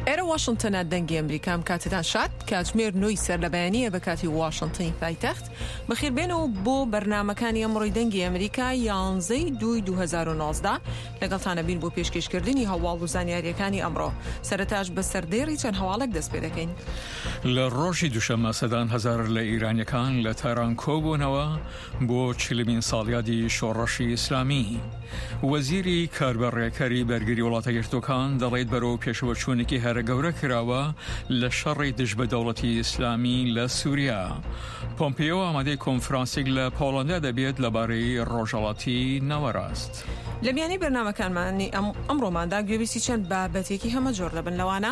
ئێرە واشنگتنە دەنگی ئەمریکام کاتتان شاد کاتژمێر 9 سەر لە بەیانیە بە کاتی واشنگتنی پایتەخت بەخێربێنەوە بۆ بەرنامەکانی ئەمڕۆی دەنگی ئەمریکا 11/2/2019 لەگەڵتانە بین بۆ پێشکەشکردنی هەواڵ و زانیاریەکانی ئەمڕۆ. سەرەتاش بە سەردێڕی چەند هەواڵێک دەست پێ دەکەین. لە ڕۆژی دووشەممە سەدان هەزار لە ئیرانیەکان لە تاران کۆبوونەوە بۆ 40مین ساڵیادی شۆڕەشی ئیسلامی. وەزیری کاربەڕێکەری بەرگری وڵاتە یەکگرتووەکان دەڵێت بەرەو پێشەوەچوونێکی هەرە گەورە کراوە لە شەڕی دژ بە دەوڵەتی ئیسلامی لە سووریا. پۆمپیۆ ئامادەی کۆنفرانسێک لە پۆڵەندا دەبێت لەبارەی ڕۆژهەڵاتی ناوەڕاست. لە میانی بەرنامەکانمانی ئەمڕۆماندا گوێبیستی چەند بابەتێکی هەمە جۆر دەبن لەوانە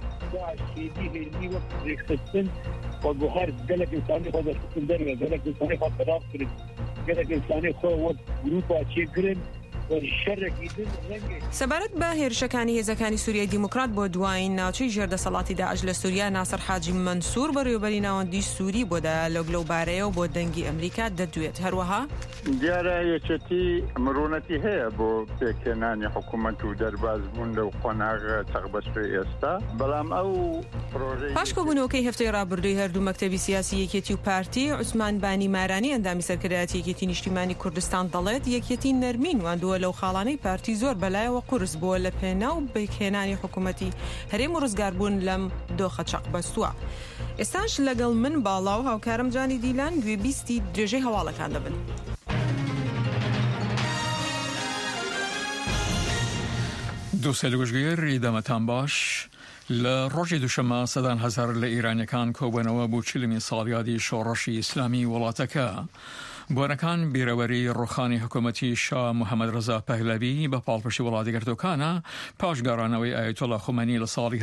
والبخار جلك إنساني خذ اسكندرية جلك إنساني خذ ترابطري جلك إنساني خذ جروبا تشيكرن سەبارەت بە هێرشەکانی هێزەکانی سووریای دیموکرات بۆ دوایین ناوچەی ژێردەسەڵاتی داعش لە سووریا ناسەر حاجی منسوور بەڕێوەبەری ناوەندی سووری بۆدا لەو بۆ دەنگی ئەمریکا دەدوێت. هەروەها دیارە یەکێتی مرۆنەتی هەیە بۆ پێکێنانی حکوومەت و دەربازبوون لەو قۆناغ تەقبەستوی ئێستا، بەڵام ئەو پاشکۆبوونەوەکەی هەفتەی ڕابردووی هەردوو مەکتەبی سیاسی یەکێتی و پارتی عوسمان بانی مارانی ئەندامی سەرکردایەتی یەکێتی نیشتیمانی کوردستان دەڵێت یەکێتی نەرمین واندووە لەو خاڵانەی پارتی زۆر بەلایەوە قورس بووە لە پێناو بەکهێنانی حکوومەتی هەرێم و ڕزگاربوون لەم دۆخە چەقبەستووە. ئێستاش لەگەڵ من باڵا و هاوکارم جانی دیلان گوێبیستی درێژەی هەواڵەکان دەبن. دووسەلگوژگەیەری دەمەتان باش. لە ڕۆژی دووشەممە سەدان هەزار لە ئیرانیەکان کۆبوونەوە بۆ 40مین ساڵیادی شۆڕەشی ئیسلامی وڵاتەکە. بۆنەکان بیرەوەری ڕوخانی حکوومەتی شاه محەممەد ڕەزا پەهلەوی بە پاڵپشتی وڵاتی یەکگرتووەکانە پاش گەڕانەوەی ئایەتۆڵا خومەنی لە ساڵی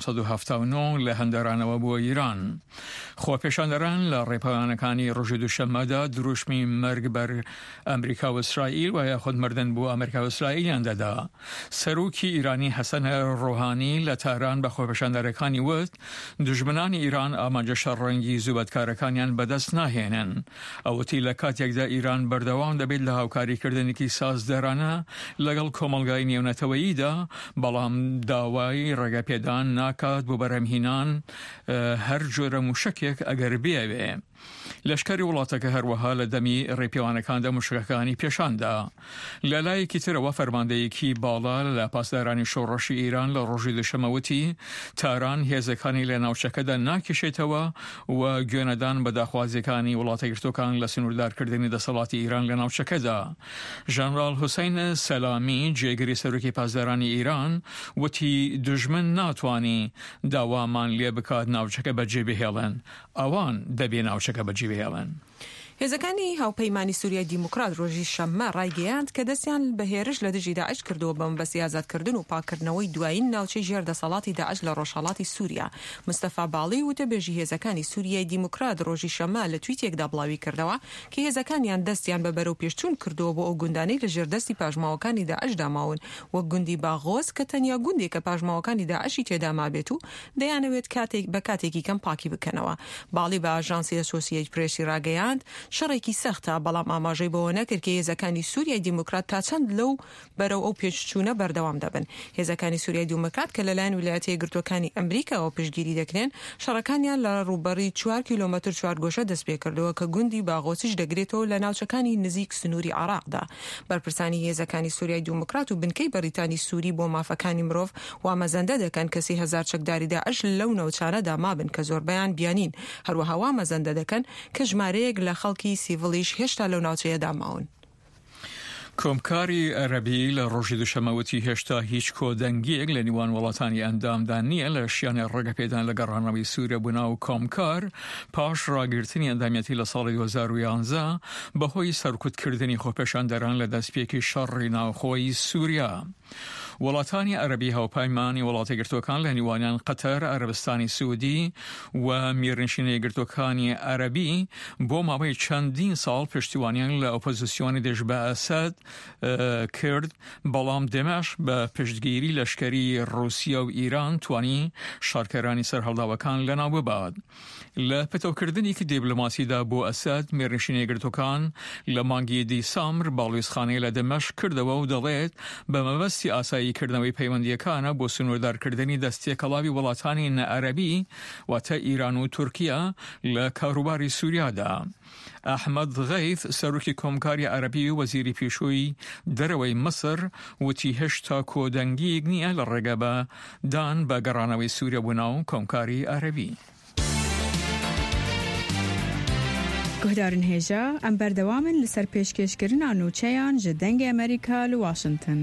1979 لە هەندێرانەوە بۆ ئیران. خۆپێشاندەران لە ڕێپەیانەکانی ڕۆژی دووشەممەدا دروشمی مەرگ بەر ئەمریکا و ئیسرائیل و یاخود مردن بۆ ئەمریکا و ئیسرائیلیان دەدا. سەرۆکی ئیرانی حەسەن ڕۆحانی لە تاران بە خۆپێشاندەرەکانی وت دوژمنانی ئیران ئامانجە شەڕەنگی زوبەتکارەکانیان بەدەست ناهێنن. ئەوەتی لە کاتێکدا ئیران بەردەوام دەبێت لە هاوکاریکردنێکی سازدەرانە لەگەڵ کۆمەلگای نێونەتەوەییدا، بەڵام داوای ڕێگەپێدان ناکات بۆ بەرەمهینان هەر جۆرە موشکێک ئەگەر بێوێ. لەشکری وڵاتەکە هەروەها لە دەمی ڕێپێوانەکاندا موشکەکانی پێشاندا. لە لایەکی ترەوە فەرماندەیەکی باڵا لە پاسدارانی شۆڕەشی ئیران لە ڕۆژی دووشەمەوتی تاران هێزەکانی لە ناوچەکەدا ناکێشێتەوە و گوێنەدان بە داخوازیەکانی وڵاتە یەکگرتووەکان لە سنووردارکردنی دەسەڵاتی ئیران لە ناوچەکەدا. ژەنرال حوسین سەلامی جێگری سەرۆکی پاسدارانی ئیران وتی دوژمن ناتوانی داوامان لێ بکات ناوچەکە بەجێ بهێڵن، ئەوان دەبێ ناوچەکە بەجێ بهێڵن. هێزەکانی هاوپەیمانی سووریای دیموکرات ڕۆژی شەممە ڕایگەیاند کە دەستیان بە هێرش لە دژی داعش کردووە بەم بەسی ئازادکردن و پاکردنەوەی دوایین ناوچەی ژێردەسەڵاتی داعش لە ڕۆژهەڵاتی سووریا. مستەفا باڵی وتەبێژی هێزەکانی سووریای دیموکرات ڕۆژی شەممە لە تویتێکدا بڵاوی کردەوە کە هێزەکانیان دەستیان بە بەرەو پێشچوون کردووە بۆ ئەو گوندانەی لە ژێردەستی پاژماوەکانی داعش داماون وەک گوندی باغۆز کە تەنیا گوندێکە پاژماوەکانی داعشی تێدا مابێت و دەیانەوێت بە کاتێکی کەم پاکی بکەنەوە. باڵی بە ئاژانسی ئەسۆسیەیت پرێسی ڕاگەیاند شەڕێکی سەختە، بەڵام ئاماژەی بەوە نەکرد کە هێزەکانی سووریای دیموکرات تا چەند لەو بەرەو ئەو پێشچوونە بەردەوام دەبن. هێزەکانی سووریای دیموکرات کە لەلایەن ویلایەتە یەکگرتووەکانی ئەمریکاوە پشتگیری دەکرێن شەڕەکانیان لە ڕووبەری 4 کیلۆمەتر چوارگۆشە دەست پێ کردەوە کە گوندی باغۆسیش دەگرێتەوە لە ناوچەکانی نزیک سنووری عێراقدا. بەرپرسانی هێزەکانی سووریای دیموکرات و بنکەی بەریتانی سووری بۆ مافەکانی مرۆڤ وامەزەندە دەکەن کە 30,000 چەکداری داعش لەو ناوچانەدا مابن کە زۆربەیان بیانین. هەروەها وامەزەندە دەکەن کە ژمارەیەک لە خەڵکی سیڤڵیش هێشتا لەو ناوچەیەدا ماون. کۆمکاری عەرەبی لە ڕۆژی دووشەمەوتی هێشتا هیچ کۆدەنگیەک لە نیوان وڵاتانی ئەندامدا نییە لە شیانە ڕێگەپێدان لە گەڕانەوەی سووریا بوونا و کۆمکار پاش ڕاگررتنی ئەندامیەتی لە ساڵی 2011 بەهۆی سەرکوتکردنی خۆپێشاندەران لە دەستپێکی شەڕی ناوخۆی سووریا. وڵاتانی عەرەبی هاوپەیمانی وڵاتە یەکگرتووەکان لە نیوانیان قەتەر، عەرەبستانی سوودی و میرنشینە یەکگرتووەکانی عەرەبی بۆ ماوەی چەندین ساڵ پشتیوانیان لە ئۆپۆزیسیۆنی دژ بە ئەسەد کرد، بەڵام دێمەش بە پشتگیری لەشکری رووسیا و ئیران توانی شارکەرانی سەرهەڵداوەکان لەناو ببات. لە پەتەوکردنێکی دیبلۆماسیدا بۆ ئەسەد میرنشینە یەکگرتووەکان لە مانگی دیسامبر باڵوێزخانەی لە دەمەشق کردەوە و دەڵێت بە مەبەستی ئاسایی دیاریکردنەوەی پەیوەندیەکانە بۆ سنووردارکردنی دەستێکەڵاوی وڵاتانی نەعەرەبی واتە ئیران و تورکیا لە کاروباری سووریادا. ئەحمەد غەیث سەرۆکی کۆمکاری عەرەبی و وەزیری پێشووی دەرەوەی مەسر وتی هێشتا کۆدەنگیەک نییە لە ڕێگە بەدان بە گەڕانەوەی سووریا بۆ ناو کۆمکاری عەرەبی. گهدارن هێژە ئەم بەردەوامن لەسەر پێشکەشکردنا نوچەیان ji dengê ئەمریکا لە واشنگتن.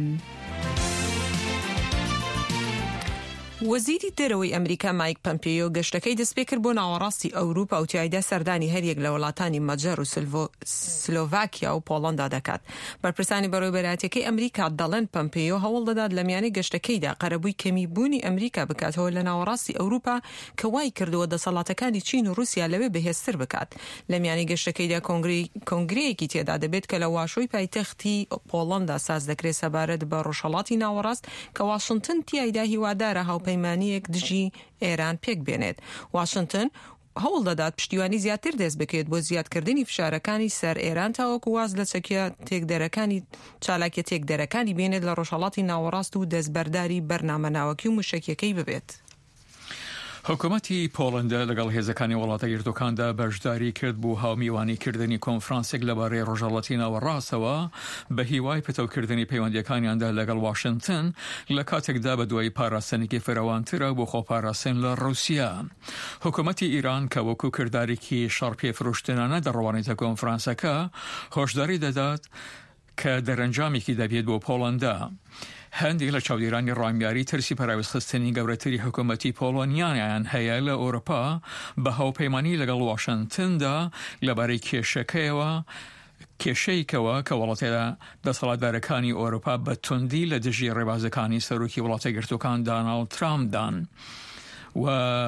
وەزیری دەرەوەی ئەمریکا مایک پەمپیۆ گەشتەکەی دەستپێ کرد بۆ ناوەڕاستی ئەوروپا و تیایدا سەردانی هەریەک لە وڵاتانی مەجەر و سلۆڤاکیا و پۆڵەندا دەکات. بەرپرسانی بەڕێوەبەری بەرهەتیەکەی ئەمریکا دەڵێن پەمپیۆ هەوڵ دەدات لە میانەی گەشتەکەیدا قەرەبووی کەمیبوونی ئەمریکا بکاتەوە لە ناوەڕاستی ئەوروپا کە وای کردووە دەسەڵاتەکانی چین و رووسیا لەوێ بەهێزتر بکات. لە میانەی گەشتەکەیدا کۆنگرەیەکی تێدا دەبێت کە لە واشۆی پایتەختی پۆڵەندا ساز دەکرێت سەبارەت بە ڕۆژهەڵاتی ناوەڕاست کە واشنگتن تیایدا هیوادارە هاوپەیمانیەک دژی ئێران پێک بێنێت. واشنگتن هەوڵ دەدات پشتیوانی زیاتر دەست بکرێت بۆ زیادکردنی فشارەکانی سەر ئێران تاوەکو واز لە چالاکیە تێکدەرەکانی بێنێت لە ڕۆژهەڵاتی ناوەڕاست و دەستبەرداری بەرنامە ناوەکی و موشکیەکەی ببێت. حکوومەتی پۆڵەندا لەگەڵ هێزەکانی وڵاتە یەکگرتووەکاندا بەشداری کرد بۆ هاومیوانیکردنی کۆنفرانسێک لەبارەی ڕۆژهەڵاتی ناوەڕاستەوە بە هیوای پتەوکردنی پەیوەندیەکانیاندا لەگەڵ واشنگتن لە کاتێکدا بە دوای پاراستنێکی فراوانترە بۆ خۆپاراستن لە رووسیا. حکوومەتی ئیران کە وەکو کردارێکی شەڕپێفرۆشتنانە دەڕەوانێتە کۆنفرانسەکە هۆشداری دەدات کە دەرەنجامێکی دەبێت بۆ پۆڵەندا. هەندێک لە چاودێرانی ڕامیاری ترسی پەراویستخستنی گەورەتری حکوومەتی پۆڵۆنیایان هەیە لە ئەوروپا بە هاوپەیمانی لەگەڵ واشنگتندا لەبارەی کێشەیەکەوە کە وڵاتێدا دەسەڵاتدارەکانی ئەوروپا بە توندی لە دژی ڕێبازەکانی سەرۆکی وڵاتە یەکگرتووەکان دۆناڵد ترامپدان. و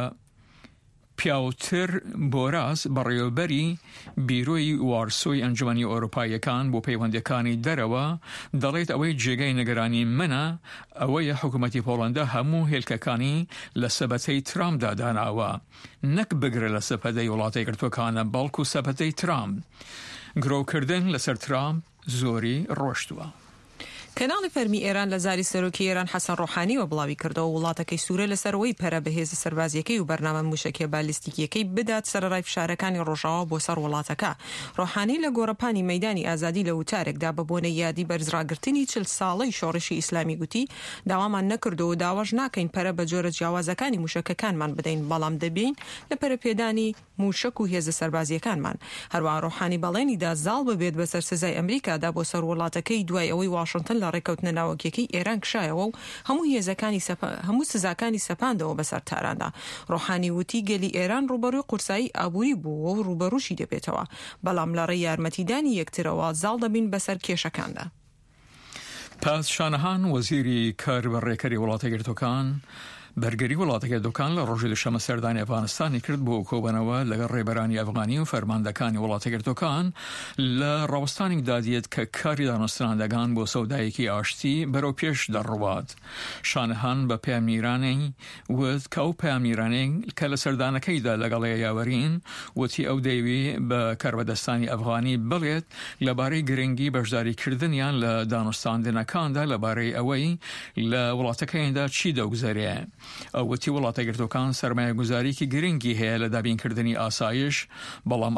پیاوتر بۆراس بەڕێوەبەری بیرۆی وارسۆی ئەنجومەنی ئەوروپایەکان بۆ پەیوەندیەکانی دەرەوە دەڵێت ئەوەی جێگەی نەگەرانی منە ئەوەیە حکوومەتی پۆڵەندا هەموو هێلکەکانی لە سەبەتەی ترامپدا داناوە نەک بگرە لە سەپەدەی وڵاتە یەکگرتووەکانە بەڵکو سەپەتەی ترامپ. گرۆکردن لەسەر ترامپ زۆری ڕۆشتووە. کەناڵی فەرمی ئێران لە زاری سەرۆکی ئێران حەسەن ڕۆحانیەوە بڵاوی کردەوە وڵاتەکەی سوورە لەسەرەوەی پەرە بەهێزە سەربازیەکەی و بەرنامە موشکیە بالیستیکیەکەی بدات سەرەڕای فشارەکانی ڕۆژاوا بۆ سەر وڵاتەکە. ڕۆحانی لە گۆڕەپانی مەیدانی ئازادی لە وتارێکدا بە بۆنەی یادی بەرزڕاگرتنی 40 ساڵەی شۆڕشی ئیسلامی گوتی داوامان نەکردەوە و داواش ناکەین پەرە بە جۆرە جیاوازەکانی موشکەکانمان بدەین بەڵام دەبین لە پەرەپێدانی موشک و هێزە سەربازیەکانمان. هەروەها ڕۆحانی بەڵێنیدا زاڵ ببێت بەسەر سزای ئەمریکادا بۆ سەر وڵاتەکەی دوای ئەوەی واشنگتن لە ڕێکەوتنە ناوەکیەکەی ئێران کشایەوە و هەموو سزاکانی سەپاندەوە بەسەر تاراندا. ڕۆحانی وتی گەلی ئێران ڕوبەڕووی قورسایی ئابووری بووە و ڕوبەڕووشی دەبێتەوە بەڵام لە ڕێی یارمەتیدانی یەکترەوە زاڵ دەبین بەسەر کێشەکاندا. پاس شانەهان وەزیری کار بە ڕێکەری وڵاتە یەکگرتووەکان بەرگەری وڵاتەکە دۆکان لە ڕۆژی دوشەمە سەردانی ئەفغانستانی کرد بۆ کۆبنەوە لەگەڵ ڕێبەرانی ئەفغانی و فەرماندەکانی وڵاتە یەکگرتووەکان لە ڕاوەستانێک دادیێت کە کاری دانوستراندەکان بۆ سەودایەکی ئاشتی بەرەو پێش دەڕوات. شانەهان بە پامێرانەی وت کە ئەو پامێرانەی کە لە سەردانەکەیدا لەگەڵ یاوەرین وتی ئەو دەیوێ بە کاربەدەستانی ئەفغانی بڵێت لەبارەی گرنگی بەشداریکردنیان لە دانوستاندنەکاندا لەبارەی ئەوەی لە وڵاتەکەیاندا چی دەوگزارێ. ئەوەتی وڵاتە یەکگرتووەکان سەرمایە گوزاریکی گرنگی هەیە لە دابینکردنی ئاسایش بەڵام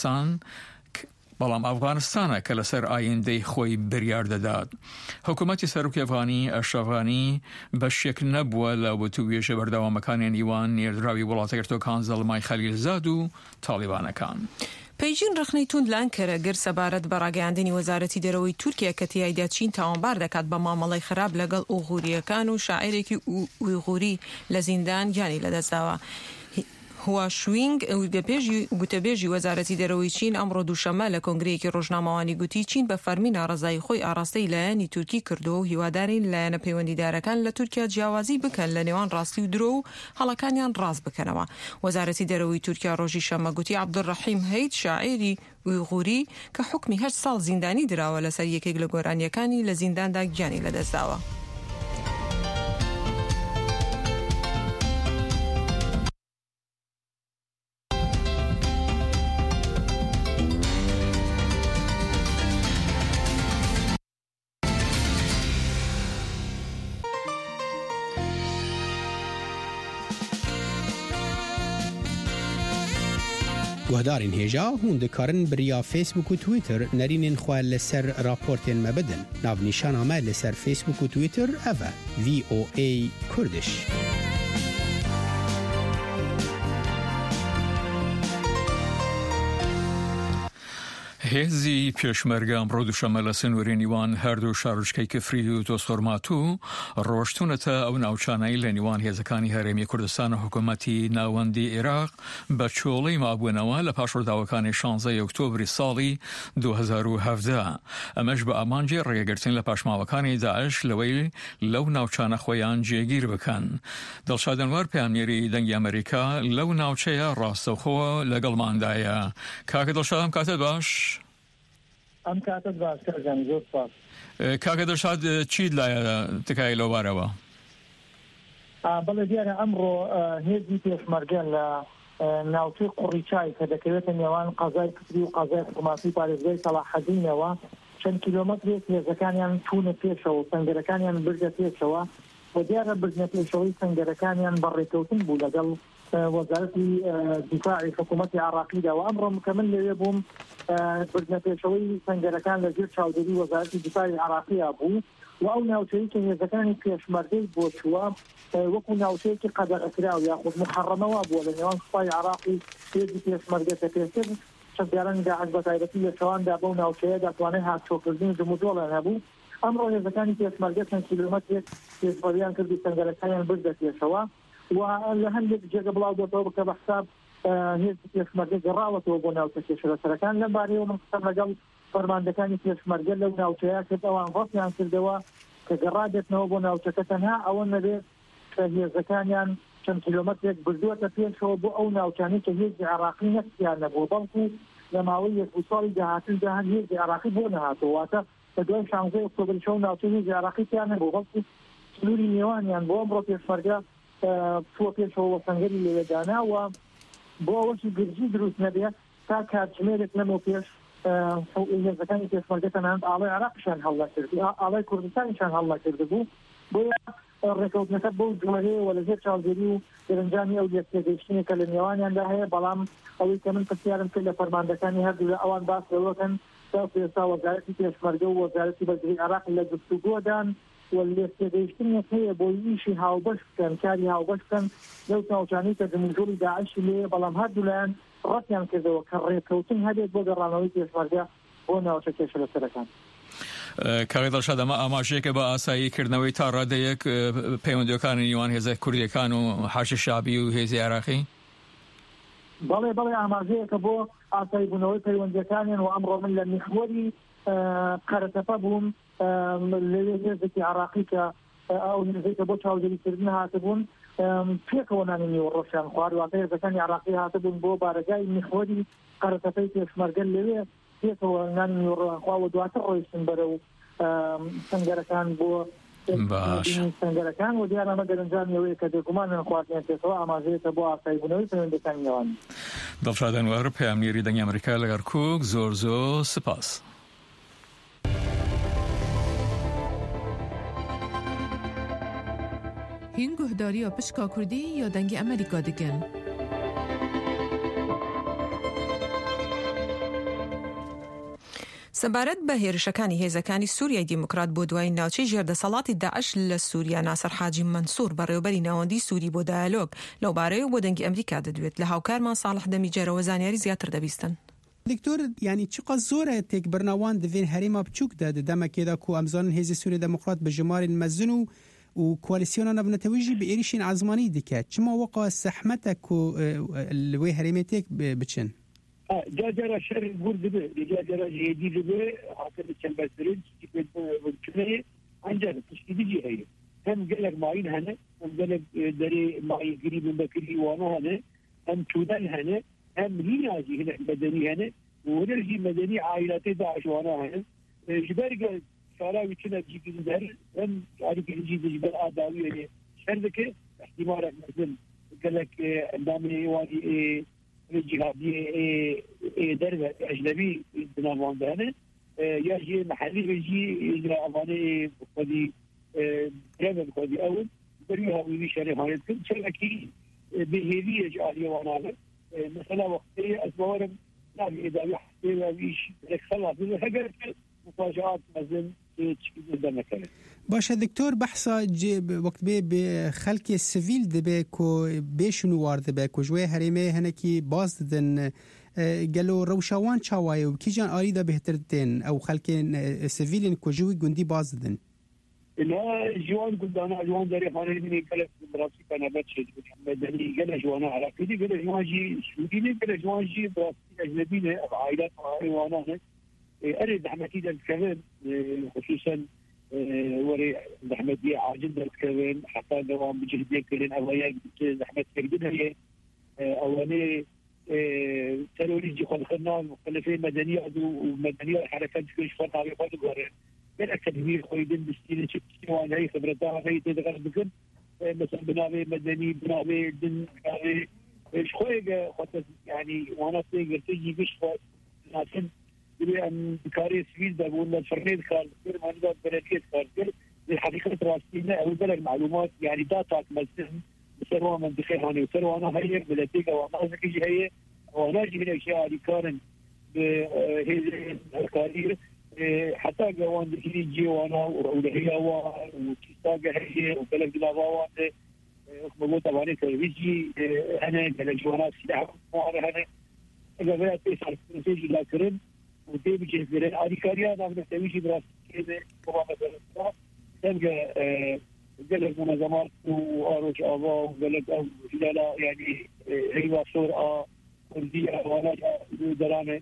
ئەفغانستانە کە لەسەر ئایندەی خۆی بریار دەدات. حکوومەتی سەرۆکی ئەفغانی ئەشرەف غانی بەشێک نەبووە لە وتووێژە بەردەوامەکانی نیوان نێردراوی وڵاتە یەکگرتووەکان زەڵمای خەلیلزاد و تاڵیبانەکان. پێیژین ڕخنەی توند لە ئەنکەرە گەر سەبارەت بە ڕاگەیاندنی وەزارەتی دەرەوەی تورکیا کە تیایدا چین تاوانبار دەکات بە مامەڵەی خراپ لەگەڵ ئوغوریەکان و شاعیرێکی ئویغوری لە زیندان گیانی لەدەستداوە. هوا شوینگ گوتەبێژی وەزارەتی دەرەوەی چین ئەمڕۆ دووشەمە لە کۆنگرەیەکی ڕۆژنامەوانی گوتی چین بە فەرمی ناڕەزایی خۆی ئاراستەی لایەنی تورکی کردو و هیوادارین لایەنە پەیوەندیدارەکان لە تورکیا جیاوازی بکەن لە نێوان ڕاستی و درۆ و هەڵەکانیان ڕاست بکەنەوە. وەزارەتی دەرەوەی تورکیا ڕۆژی شەمە گوتی عەبدوڕەحیم هەید شاعیری ئویغوری کە حکمی 8 ساڵ زیندانی دراوە لەسەر یەکێک لە گۆرانیەکانی لە زینداندا گیانی لەدەستداوە. گهدارین هجا هون دکارن بریا فیسبوک و تویتر نرینین خواه لسر راپورتین مبدن. ناو نشان آمد لسر فیسبوک و تویتر اوه VOA کردش. هێزی پێشمەرگە ئەمڕۆ دووشەمە لە سنووری نیوان هەردوو شارۆچکەی کفری و تۆسفۆرمات و ڕۆشتونەتە ئەو ناوچانەی لە نیوان هێزەکانی هەرێمی کوردستان و حکوومەتی ناوەندی عێراق بە چۆڵەی مابوونەوە لە پاشڕۆداوەکانی 16 ئۆکتۆبری ساڵی 2017. ئەمەش بە ئامانجی ڕێگەگرتن لە پاشماوەکانی داعش لەوەی لەو ناوچانە خۆیان جێگیر بکەن. دڵشادەنوار پەیامنێری دەنگی ئەمریکا لەو ناوچەیە ڕاستەوخۆ لەگەڵماندایە. کاکە دڵشاد کاتت باش؟ ئەم کاتت باشکەرجان زۆر سپاس. کاکە دڵشاد چیت لایە تکای لەوبارەوە؟ بەڵێ دیارە ئەمڕۆ هێزی پێشمەرگە لە ناوچەی قوڕیچای کە دەکەوێتە نێوان قەزای کفری و قەزای حکوومەتی پارێزگای سەلاحەدینەوە چەند کیلۆمەترێک هێزەکانیان چوونە پێشەوە سەنگەرەکانیان بردە پێشەوە و دیارە بردنە پێشەوەی سەنگەرەکانیان بەڕێکەوتن بوو لەگەڵ وەزارەتی دیفاعی حکوومەتی عراقیدا و ئەمڕۆ مکەمل لەوێ بووم بردنە پێشەوەی سەنگەرەکان لەژێر چاودێری وەزارەتی دیفاعی عراقیە بوو و ئەو ناوچەیە کە هێزەکانی پێشمەرگەی بۆ چووە وەکو ناوچەیەکی قەدەغەکراوە یاخود محەڕەمەوە بووە لە نێوان سوپای عراق و هێزی پێشمەرگەکە پێشتر چەندجاران داعش بە تایبەتی لە شەواندا بەو ناوچەیە دەتوانێت هاتوچۆکردنی جمودۆڵیان هەبوو. ئەمڕۆ هێزەکانی پێشمەرگە چەند کیلۆمەترێک پێشبڕیان کردی سەنگەرەکانیان بردە پێشەوە و لە هەندێک جێگە بڵاو دۆتەوە بکە بە حساب هێزی پێشمەرگە گەڕاوەتەوە بۆ ناوچە پێشەوەسەرەکان لەم بارەیەوە من قسەم لەگەڵ فەرماندەکانی پێشمەرگە لەو ناوچەیە کرد ئەوان ڕەتیان کردەوە کە گەڕادێتنەوە بۆ ناوچەکە تەنها ئەوە نەبێت کە هێزەکانیان چەند کیلۆمەترێک بردووەتە پێشەوە بۆ ئەو ناوچانەی کە هێزی عراقی نەکسیان نەبوو بەڵکو لە ماوەی یەک ساڵی داهاتوودا هەن هێزی عراقی بۆ نەهاتەوە واتە لە دوای 16 ئۆکتۆبری شەو ناوچەی هێزی عراقی تیان نەبوو بەڵکو سنووری نێوانیان بۆ ئەمڕۆ پێشمەرگە چووە پێشەوە سەنگەری لێدانا و بۆ ئەوەشی گرجی دروست نەبێت تا کاتژمێرێک لەمەوە پێش هێزەکانی پێشمەرگە تەنانەت ئاڵای عراقیشان هەڵ نەکرد ئاڵای کوردستانیشان هەڵ نەکرد بوو بۆیە ڕێکەوتنەکە بەو جوڵەیەوە لەژێر چاودێری و دەرەنجامی ئەو لێکتێگەیشتنێکە لە نێوانیاندا هەیە بەڵام ئەوەی کە من پرسیارم کرد لە فەرماندەکانی هەردوو لە ئەوان باس لەوەکەن تا ئێستا وەزارەتی پێشمەرگە و وەزارەتی بەرگری عراق لە گفتوگۆدان واللێکتێگەیشتنێک هەیە بۆ ئیشی هاوبەش بکەن کاری هاوبەش بکەن لەو ناوچانەی کە جمهوری داعشی لێ بەڵام هەردوو لایەن ڕەتیان کردەوە کە ڕێکەوتن هەبێت بۆ گەڕانەوەی پێشمەرگە بۆ ناوچە پێشەوەسەرەکان. کاغی دڵشاد ئەمە ئاماژەیەکە بە ئاساییکردنەوەی تا ڕادەیەک پەیوەندیەکانی نیوان هێزە کوردیەکان و حاشە شابی و هێزی عراقی؟ بەڵێ ئاماژەیەکە بۆ ئاساییبوونەوەی پەیوەندیەکانیان و ئەمڕۆ من لە میخوەری قەرەتەپە بووم لەوێ هێزێکی عراقی کە ئەو هێزێکە بۆ چاودێریکردن هاتبوون پێکەوە نانی نیوەڕۆژیان خوارد واتە هێزەکانی عراقی هاتبوون بۆ بارگای میخوەری قەرەتەپەی پێشمەرگە لەوێ پێکەوە نانی نیوەڕۆیان خوا و دواتر ڕۆیشتن بەرەو سەنگەرەکان بۆ سەنگەرەکان و دیارە ئەمە دەرەنجامیەوەی کە دێگومانیان خواردنیان پێکەوە ئاماژەیەکە بۆ ئاساییبوونەوەی پەیوەندیەکانی نێوان. دڵشاد ئەنوار پەیامنێری دەنگی ئەمریکا لە گەرکوک زۆر سپاس. هین گهداری و پشکا کردی یا دنگی امریکا دیگن؟ سەبارەت بە هێرشەکانی هێزەکانی سووریای دیموکرات بۆ دوای ناوچەی ژێردەسەڵاتی داعش لە سووریا ناسەر حاجی منسوور بەڕێوەبەری ناوەندی سووری بۆ دایالۆگ لەو بارەیە بۆ دەنگی ئەمریکا دەدوێت لە هاوکارمان ساڵح دەمیجەرەوە زانیاری زیاتر دەبیستن. دکتۆر یعنی چقدر زۆرە تێکبرنەوان دەبێن هەرێما بچووکدا دەمەکێدا کو ئەمزانن هێزی سووری دموکرات بە ژمارین مەزن و کوالیسیۆنە نەبنەتەوەیژی بە ئێریشین عزمانی دکات چما وەقا سەحمەتە کو لەوەی هەرێمێتێک بچن. جاجرا شر گرد به جاجرا جدید به حاصل چنبسترین چیزی که انجام تشکیلی هایی هم جلك معين هنا هم جلك دري معين قريب من بكري وانا هنا هم تودل هنا هم رياجي هنا مدني هنا ونرجي مدني عائلات داعش وانا هنا جبرق شراوي كنا بجيب الدار هم عارف يجيب جبل آداوي يعني شرذك احتمال مثلا جلك دامي وادي الجهادي درب أجنبي بناوان دهنه يجي محلي يجي إجراء أماني بقدي درب بقدي أول بريها ويبي شري هايت كل شيء أكيد بهذه جالية وانا مثلا وقتی از باورم نمی ادامه حسیل ویش رکسلا بیشتر هگر مفاجآت مزن چیزی دنکه. باشه دکتر بحثا وقت به خلق سیویل دبه کو بیشون وارد به کجوی حریمه هنکی باز دن گلو روشوان چاوای و کی جان آریدا بهتر دن او خلق سیویلین کجوی گندی باز دن. لا جوان قدانا جوان داري خانه مني قالت براسي كان بتشد مدني قال جوانا على كذي قال جوان جي سعودي قال جوان جي براسي اجنبي عائلات وانا اريد احمدي ده كمان خصوصا وري احمدي عاجل كمان حتى دوام بجهدين كلين اويا احمد كردنا هي اولي تروريجي خلقنا مختلفين مدنيه ومدنيه الحركات كل فرق على بعض غير الأكاديمية خويدن بستين شوان هاي خبرتها هاي تدخل بكم مثلا بنابي مدني بنابي دن بنابي شوية خاطر يعني وانا تيجي تيجي بشوي لكن يبي أن كاري سويد بقول الفرنيد كار ما نقدر بركيت كار الحقيقة راسينا أو بلغ معلومات يعني داتا مثلا سروا منطقة هاني وسروا أنا هاي بلاتيكا وانا أذكر هي وانا جينا أشياء اللي كارن بهذه الكارير حتى جوان دكتي جوانا ولهيا وكيساجة هي وبلغ دلاباوان مقول طبعا كريجي أنا بلغ جوانا سلاح معنا هنا إذا بدأت تسعى تنتج إلى كرم ودي بجهزين أديكاريا نعم نستويش براسي كذا مبادرة تلقى بلغ منظمات وأروج آبا وبلغ لا يعني هي صورة كردية وانا درامة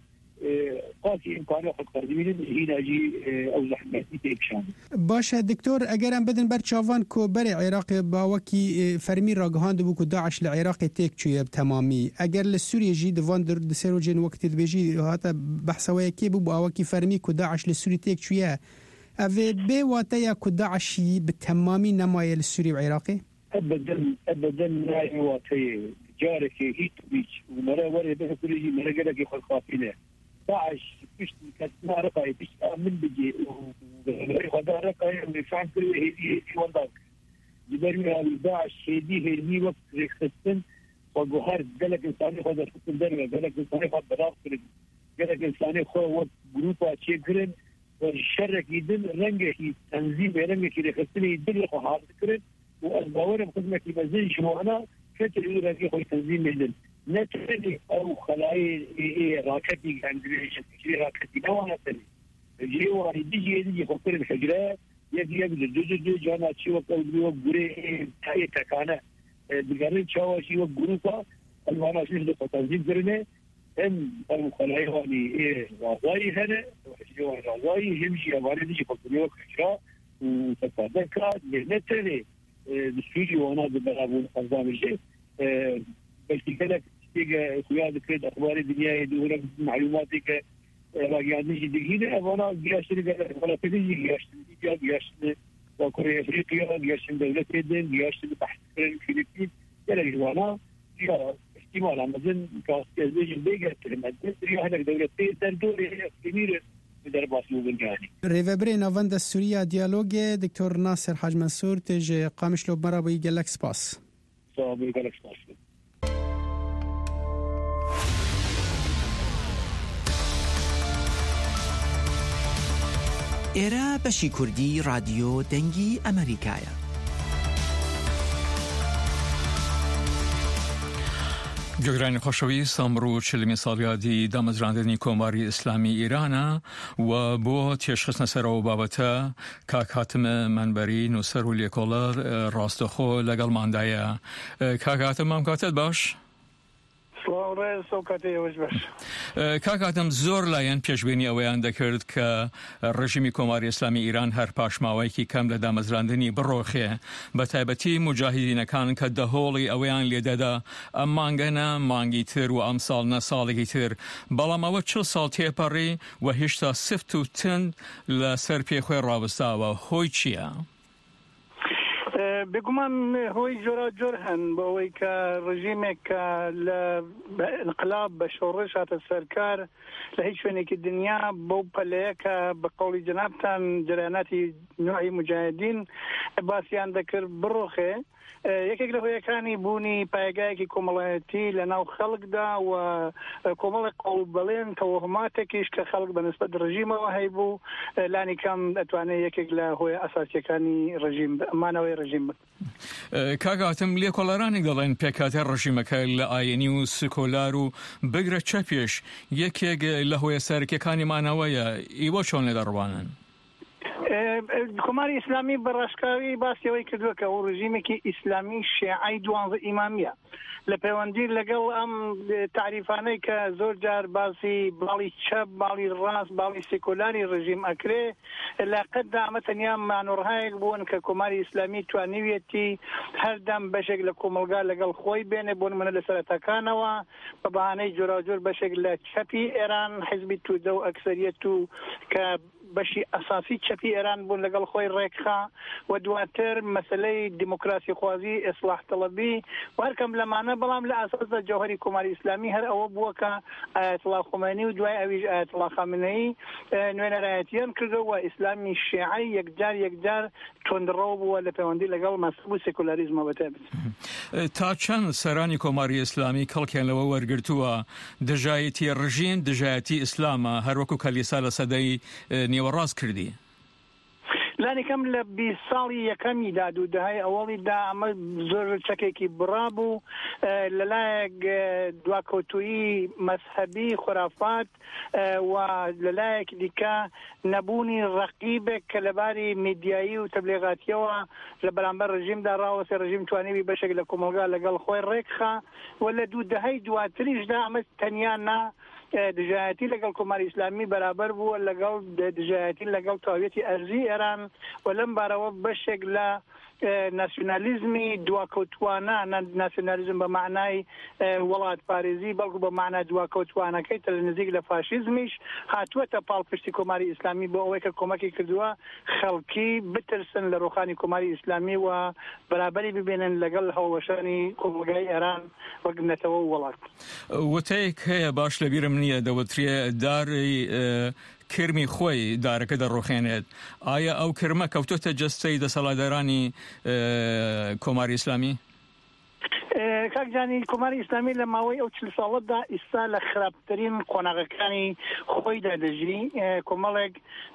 قاسی امکانات خودکردی هینا جی او زحمتی تکشان. باشه دکتر اگرم بدن بر چاوان کو بر عراق با وکی فرمی راگهاند بو کو داعش لعراق تک چوی تمامی اگر لسوریه جی دوان در دسروجن وقت بيجي هاتا بحثوی کی بو با وکی فرمی کو داعش لسوریه تک چوی اوی به واتیا کو داعشی بتمامی نمای لسوری و عراقی ابدا لا واتي جارك هيت بيش ومره وره به كل شيء مره قالك يخل خافينه داعش مش كتنا رقاي مش من بيجي وغدا رقاي اللي فعل كل هي والله جبرنا داعش هدي هي وقت ريكستن وجوهر قالك انساني خد الحكم ده قالك انساني خد براف قالك انساني خد جروب اتشكرن والشرك يدل رنجه تنظيم رنجه كده خصني يدل خو كرن والباور خدمه مزين شو انا فتر يقول لك خوي تنظيم يدل نترني او خلاي راكتي انجليزي راكتي نوانا تاني جيوا يجي يفكر الحجرات يجي جانا شي وقت غوري تاي تكانا بغير شاو شي وغروبا المانا شي تنظيم كرنه ام او خلاي هاني راي هنا جوا راي يمشي اواري يجي يفكر الحجرات وتتذكر نترني الاستوديو وانا بلعب نظام الشيء بس كده تيجي خويا كده اخبار الدنيا يدور معلوماتك راجع نجي دقيقه وانا جاشري ولا تجي جاشري وكوريا افريقيا جاشري دوله الدين جاشري تحت الفلبين يلا جوانا يا احتمال عمزن كاستيج بيجا ترمد هذا دولتين تندوري كبيره ریوبری نواند سوریا دیالوگ دکتر ناصر حاج منصور تج قامش لو مرابي گلک سپاس صاحب گلک سپاس ئێرە بەشی کوردی رادیۆ دەنگی ئەمریکایە. گوگرانی خۆشەویست ئەمڕۆ چلمی ساڵیادی دامەزراندنی کۆماری ئیسلامی ئیرانە و بۆ تێشخستنە سەرەوە بابەتە کاک هاتمە منبەری نووسەر و لێکۆڵەر ڕاستەخۆ لەگەڵماندایە. کاک هاتم مام کاتت باش؟ کاک هاتم زۆر لایەن پێشبینی ئەوەیان دەکرد کە ڕژیمی کۆماری ئیسلامی ئیران هەر پاشماوەیەکی کەم لە دامەزراندنی بڕۆخێ بە تایبەتی موجاهیدینەکان کە دەهۆڵی ئەوەیان لێدەدا ئەم مانگەنە مانگی تر و ئەم ساڵ نە ساڵێکی تر بەڵام ئەوە 40 ساڵ تێپەڕی و هێشتا سفت و تند لەسەر پێخۆی ڕاوەستاوە. هۆی چییە؟ بگومان هۆی جۆرا جۆر هەن بۆەوەی کە ڕژیمێک کە لە انقلاب بە شۆڕش هاتە سەرکار لە هیچ شوێنێکی دنیا بەو پەلەیە کە بە قەوڵی جەنابتان جەرایاناتی نوعی مجاهدین باسییان دەکرد بڕۆخێ یەکێک لە هۆیەکانی بوونی پایگایەکی کۆمەڵایەتی لە ناو خەڵکدا و کۆمەڵی قەڵبەڵێن تەوەهماتێکیش کە خەڵک بەنسبەت ڕژیمەوە هەیبوو لانی کەم ئەتوانێت یەکێک لە هۆیە ئاساسیەکانی مانەوەی ڕژیم بن. کاگاتم لێ کۆڵەرانی دەڵێن پێکاتە ڕژیمەکە لە ئاینی و سکۆلار و بگرە چەپێش یەکێک لە هۆیە سەرکیەکانی مانەوەیە ئیوە چۆن لێ دەڕوانن؟ کۆماری ئیسلامی بەڕاشکاوی باسیەوەی کردووە کە ئەو ڕژیمێکی ئیسلامی شیعی 12 ئیمامیە لە پەیوەندی لەگەڵ ئەم تعریفانەی کە زۆر جار باسی باڵی چەپ باڵی ڕاست باڵی سێکۆلاری ڕژیم ئەکرێ لاقەتدا ئەمە تەنیا مانۆڕهایەک بوون کە کۆماری ئیسلامی توانیویەتی هەردەم بەشێک لە کۆمەلگا لەگەڵ خۆی بێنێ بۆ نمونە لە سەرەتاکانەوە بە بەهانەی جۆراوجۆر بەشێک لە چەپی ئێران حیزبی توودە و ئەکسەریەت و کە بەشی ئەساسی چەپی ئێران بوون لەگەڵ خۆی ڕێکخا و دواتر مەسلەی دیموکراسی خوازی ئیسلاح تەڵەبی و هەرکەم لەمانە بەڵام لە ئاساسدا جەوهەری کۆماری ئیسلامی هەر ئەوە بووە کە ئایەتوڵا خومێنی و دوای ئەویش ئایەتوڵا خامنەیی نوێنەرایەتیان کردو و ئیسلامی شیعی یەکجار تۆندڕەو بووە لە پەیوەندی لەگەڵ مەسلەی و سێکولاریزمەوە بەتابێت. تا چەند سەرانی کۆماری ئیسلامی کەڵکیان لەوە وەرگرتووە دژایەتی ڕژیم دژایەتی ئیسلامە هەروەکو کەلیسا لە سەدەی نێوەڕاست کردی؟ لانی کەم لە 20 ساڵی یەکەمی دادوودەهای ئەوەڵیدا ئەمە زۆر چەکێکی بڕابوو لەلایەک دواکەوتویی مەذهبی خورافات و لەلایەک دیکە نەبوونی ڕەقیبێک کە لەباری میدیایی و تەبلیغاتیەوە لە بەرامبەر ڕژیمدا ڕاوەسێ ڕژیم توانیوی بەشێک لە کۆمەلگا لەگەڵ خۆی ڕێکخا و لە دوودەهای دواتریشدا ئەمە تەنیا دژایەتی لەگەڵ کۆماری ئیسلامی بەرابەر بووە لەگەڵ دژایەتی لەگەڵ تاویەتی ئەرزی ئێران و لەم بارەوە بەشێک لە ناسیۆنالیزمی دواکەوتوانە ناسیۆنالیزم بە معنای وڵات پارێزی بەڵکو بە معنای دواکەوتوانەکەی تە نزیک لە فاشیزمیش هاتووەتە پاڵپشتی کۆماری ئیسلامی بۆ ئەوەی کە کۆمەکی کردووە خەڵکی بترسن لە ڕۆخانی کۆماری ئیسلامی و بەرابەری ببێنن لەگەڵ هەڵوەشانی کۆمەلگای ئێران وەگرنەتەوە وڵات. وتەیەک هەیە باش لەبیرم نییە دەوترێ داری کرمی خۆی دارەکە دەڕۆخێنێت. ئایا ئەو کرمە کەوتۆتە جەستەی دەسەڵاتدارانی کۆماری ئیسلامی؟ کاکجانی کۆماری ئیسلامی لە ماوەی ئەو 40 ساڵەتدا ئێستا لە خراپترین قۆناغەکانی خۆیدا دەژی. کۆمەڵێک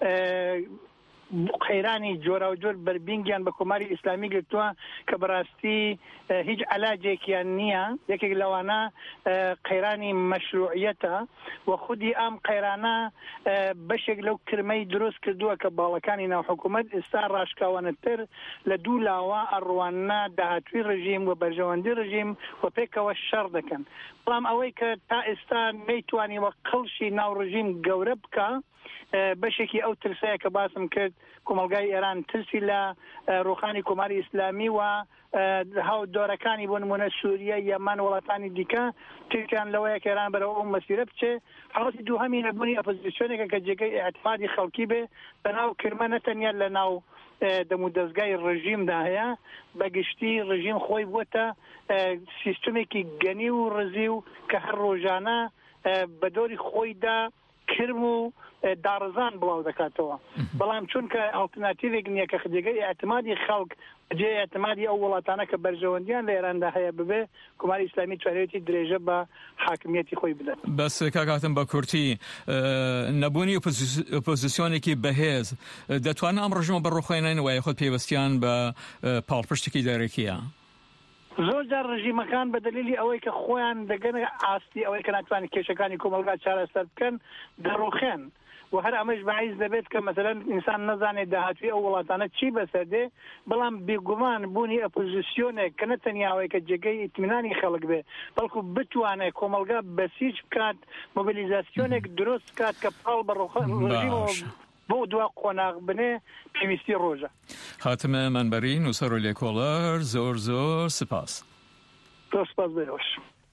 قەیرانی جۆرا و جۆر بەربینگیان بە کۆماری ئیسلامی گرتووە کە بەڕاستی هیچ علاجێکیان نییە. یەکێک لەوانە قەیرانی مەشروعیەتە و خودی ئەم قەیرانە بەشێک لەو کرمەی دروست کردووە کە باڵەکانی ناوحکوومەت ئێستا ڕاشکاوانەتر لە دوو لاوە ئەڕوانە داهاتووی ڕژیم و بەرژەوەندی ڕژیم و پێکەوە شەڕ دەکەن. بەڵام ئەوەی کە تا ئێستا نەیتوانیوە قڵشی ناو ڕژیم گەورە بکە بەشێکی ئەو ترسەیە کە باسم کرد کۆمەلگای ئێران ترسی لە ڕۆخانی کۆماری ئیسلامی و هاو دۆرەکانی بۆ نمونە سووریە یەمان وڵاتانی دیکە تێکیان لەوەیە کە ئێران بەرەوە ئەو مەسیرە بچێ. حاڵەتی دووهەمی نەبوونی ئۆپۆزیسیۆنێکە کە جێگەی ئێعتمادی خەڵکی بێ بەناو کرمە نەتەنیا لە ناو دەمودەستگای ڕژیمدا هەیە بەگشتی ڕژیم خۆی بووەتە سیستمێکی گەنی و ڕزی و کە هەر ڕۆژانە بە دۆری خۆیدا کرم و دارزان بڵاو دەکاتەوە. بەڵام چونکە ئالترناتیڤێک نییە کە جێگەی ئێعتمادی خەڵک جێ ئێعتمادی ئەو وڵاتانە کە بەرژەوەندیان لە ئێراندا هەیە ببێ کۆماری ئیسلامی توانێتی درێژە بە حاکمیەتی خۆی بدەن. بەس کاکاتم بە کورتی نەبوونی ئۆپۆزیسیۆنێکی بەهێز دەتوانن ئەم ڕژیمە بەڕوخێنن و یاخود پێوەستیان بە پاڵپشتێکی دارێکیە؟ زۆر جار ڕژیمەکان بە دلیلی ئەوەی کە خۆیان دەگەن ئاستی ئەوەی کە ناتوانێت کێشەکانی کۆمەلگا چارەسەر بکەن دەڕوخێن و هەر ئەمەش بەعیز دەبێت کە مەسەلەن ئینسان نەزانێت داهاتوی ئەو وڵاتانە چی بەسەردێ بەڵام بێگومان بوونی ئۆپۆزیسیۆنێک کە نەتەنیاوەی کە جێگەی ئیتمینانی خەڵک بێ بەڵکو بتوانێت کۆمەلگا بەسیج بکات مۆبیلیزاسیۆنێک دروست بکات کە پاڵ بە ڕژیمەوە بۆ دوا قۆناغ بنێ پێویستی ڕۆژە. خاتمە منبەری نووسەر و لێکۆڵەر زۆر سپاس. سپاس بێوەش.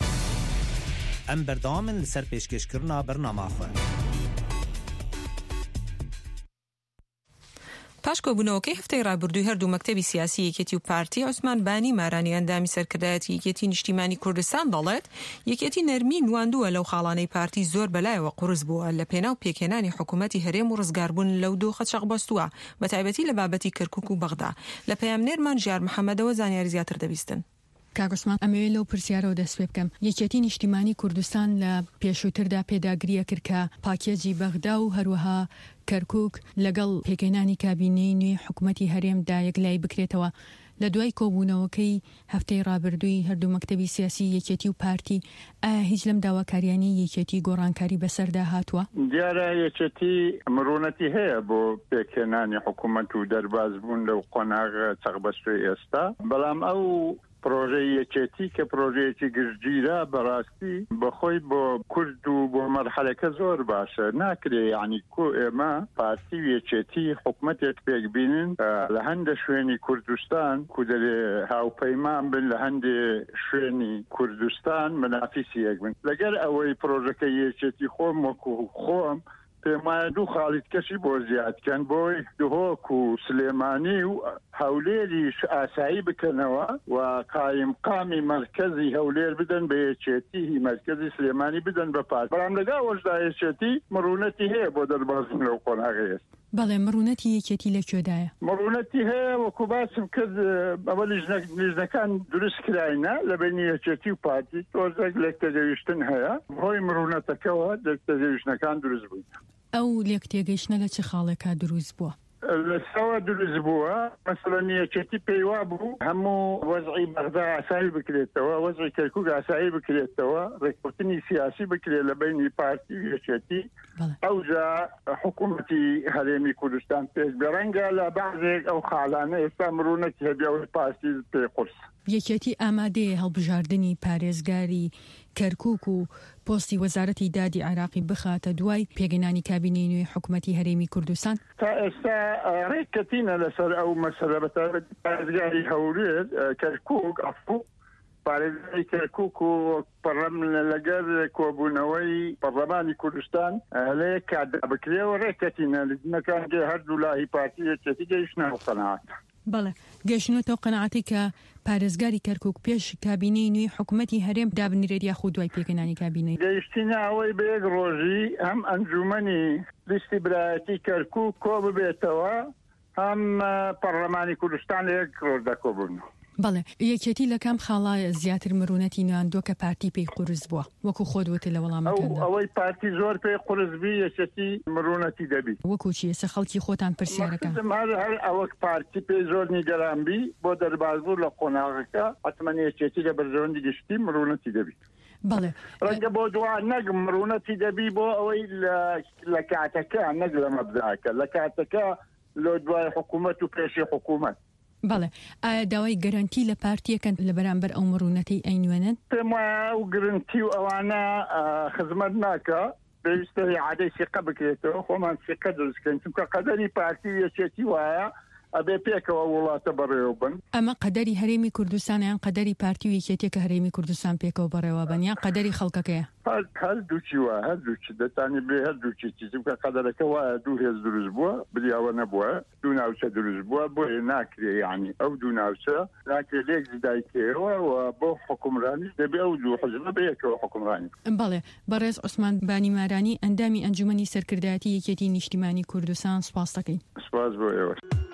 ئەم بەردەوامن لەسەر پێشکەشکردنا بەرنامەخۆ. پاش کۆبوونەوەکەی هەفتەی ڕابردووی هەردوو مەکتەبی سیاسی یەکێتی و پارتی عوسمان بانی مارانی ئەندامی سەرکردایەتی یەکێتی نیشتیمانی کوردستان دەڵێت یەکێتی نەرمی نواندووە لەو خاڵانەی پارتی زۆر بەلایەوە قورس بووە لە پێناو پێکهێنانی حکوومەتی هەرێم و ڕزگاربوون لەو دۆخە چەقبەستووە بە تایبەتی لە بابەتی کەرکووک و بەغدا. لە پەیامنێرمان ژیار محەممەدەوە زانیاری زیاتر دەبیستن. کاگوسمان ئەمەوێت لەو پرسیارەوە دەست پێ بکەم. یەکێتی نیشتیمانی کوردستان لە پێشووتردا پێداگریە کرد کە پاکێجی بەغدا و هەروەها کەرکووک لەگەڵ پێکهێنانی کابینەی نوێی حکوومەتی هەرێمدا یەکلای بکرێتەوە. لە دوای کۆبوونەوەکەی هەفتەی ڕابردووی هەردوو مەکتەبی سیاسی یەکێتی و پارتی ئایا هیچ لەم داواکاریانی یەکێتی گۆڕانکاری بەسەردا هاتووە؟ دیارە یەکێتی مرۆنەتی هەیە بۆ پێکهێنانی حکوومەت و دەربازبوون لەو قۆناغ چەقبەستوی ئێستا، بەڵام ئەو پرۆژەی یەکێتی کە پرۆژەیەکی گشتگیرە بەڕاستی بەخۆی بۆ کورد و بۆ مەرحەلەکە زۆر باشە. ناکرێ یعنی ئێمە پارتی و یەکێتی حکوومەتێک پێکبینن لە هەندە شوێنی کوردستان کو دەرێ هاوپەیمان بن لە هەندێ شوێنی کوردستان منافیسی یەک بن. لەگەر ئەوەی پرۆژەکە یەکێتی خۆم وەکو خۆم پێم وایە دوو خاڵیت کەشی بۆ زیادکەن بۆی دهۆک و سلێمانی و هەولێریش ئاسایی بکەنەوە و قایمقامی مەرکەزی هەولێر بدەن بە یەکێتی، مەرکەزی سلێمانی بدەن بە پارت. بەڵام لەگاڵەوەشدا یەکێتی مرۆنەتی هەیە بۆ دەربازبوون لەو قۆناغی ئێستا. بەڵێ مرۆنەتی یەکێتی لەکوێدایە؟ مرۆنەتی هەیە وەکو باسم کرد ئەوە لیژنەکان دروست کراینە لە بینی یەکێتی و پارتی تۆزێک لێکتەجەویشتن هەیە. هۆی مرۆنەتەکەەوە لێکتەجەویشتەکان دروست بووین. ئەو لێکتێگەیشتنە لە چه خاڵێکا دروست بووە؟ لەسەوە دروست بووە مەسەڵەن یەکێتی پێیوا بوو هەموو وەزعی بەغدا ئاسایی بکرێتەوە، وەزعی کەرکووک ئاسایی بکرێتەوە، ڕێککەوتنی سیاسی بکرێت لە بینی پارتی و یەکێتی. ئەوجا حکوومەتی هەرێمی کوردستان پێش بێڕەنگە لە بەعضێک ئەو خاڵانە ئێستا مرۆنەتی هەبیەوەی پارتی پێ قورس. یەکێتی ئامادەیە هەڵبژاردننی پارێزگاری کەرکووک و پۆستی وەزارەتی دادی عێراقی بخاتە دوای پێگەیاندنی کابینەی نوێی حکوومەتی هەرێمی کوردستان؟ تا ئێستا ڕێککەوتینە لەسەر ئەو مەسەلە بە پارێزگاری هەولێر کەرکووک پارێزگاری کەرکووک و لەگەر کۆبوونەوەی پەرلەمانی کوردستان لە کادا بکرێەوە ڕێککەوتینە لیژنەکان هەردوو لای پارتی یەکێتی گەیشتنەوە قەناعەت. بەڵێ گەشتنەوە قەناعەتی کە پارێزگاری کەرکووک پێش کابینەی نوێی حکوومەتی هەرێم دابنیرێت یاخود دوای پێگەیاندنی کابینەی گەیشتنە ئەوەی بە یەک ڕۆژی هەم ئەنجومەنی لیستی برایەتی کەرکووک کۆ ببێتەوە هەم پەرلەمانی کوردستان لە یەک ڕۆژدا کۆبوون. بەڵێ یەکێتی لە کام خاڵایە زیاتر مرۆنەتی نواندووە کە پارتی پێی قورس بووە وەکو خۆدوەتە لە وەڵامەکەدا؟ ئەوەی پارتی زۆر پێی قورس بی یەکێتی مرۆنەتی دەبی. وەکو چیە سە خەڵکی خۆتان پرسیارەکە؟ هەر ئەوەک پارتی پێی زۆر نیگەران بی بۆ دەربازبوو لە قۆناغەکە حتمەن یەکێتی لە بەرژەوەندی گشتی مرۆنەتی دەبی. بەڵێ ڕەنگە بۆ دووا نەک مرۆنەتی دەبی بۆ ئەوەی لە کاتەکە نەک لە مەبداکە لە کاتەکە لە دوای حکوومەت و پێشی حکوومەت. بەڵێ ئایا داوای گەرانتی لە پارتیەکەن لە بەرامبەر ئەو مرۆنەتی ئەینوێنن؟ پێم وایە ئەو گرنتی و ئەوانە خزمەت ناکە پێویستە عادەی سیقە بکرێتەوە خۆمان سیقە دروستکەین چونکە قەدەری پارتی یەکێتی وایە ئەبێ پێکەوە وڵاتە بەڕێوە بن. ئەمە قەدەری هەرێمی کوردستان یان قەدەری پارتی و یەکێتیەکە هەرێمی کوردستان پێکەوە بەڕێوە بن یان قەدەری خەڵکەکەیە؟ هەردووچی وە هەردووچی دەتانی بێ هەردووچی چیزکە قەدەرەکە وایە دوو هێز دروست بووە بریاوە نەبووە دوو ناوچە دروست بووە بۆیە ناکرێ یعنی ئەو دوو ناوچە ناکرێ لێک زیدایکەوە و بۆ حکومڕانیش دەبێ ئەو دوو حزبە بەیەکەوە حکومڕانی. بەڵێ بەڕێز عوسمان بانی مارانی ئەندامی ئەنجومەنی سەرکردایەتی یەکێتی نیشتیمانی کوردستان سپاس دەکەین. سپاس بۆ ئێوە.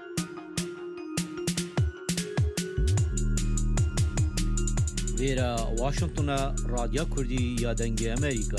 لێرە واشنگتنە رادیۆ کوردی یا دەنگی ئەمریکا.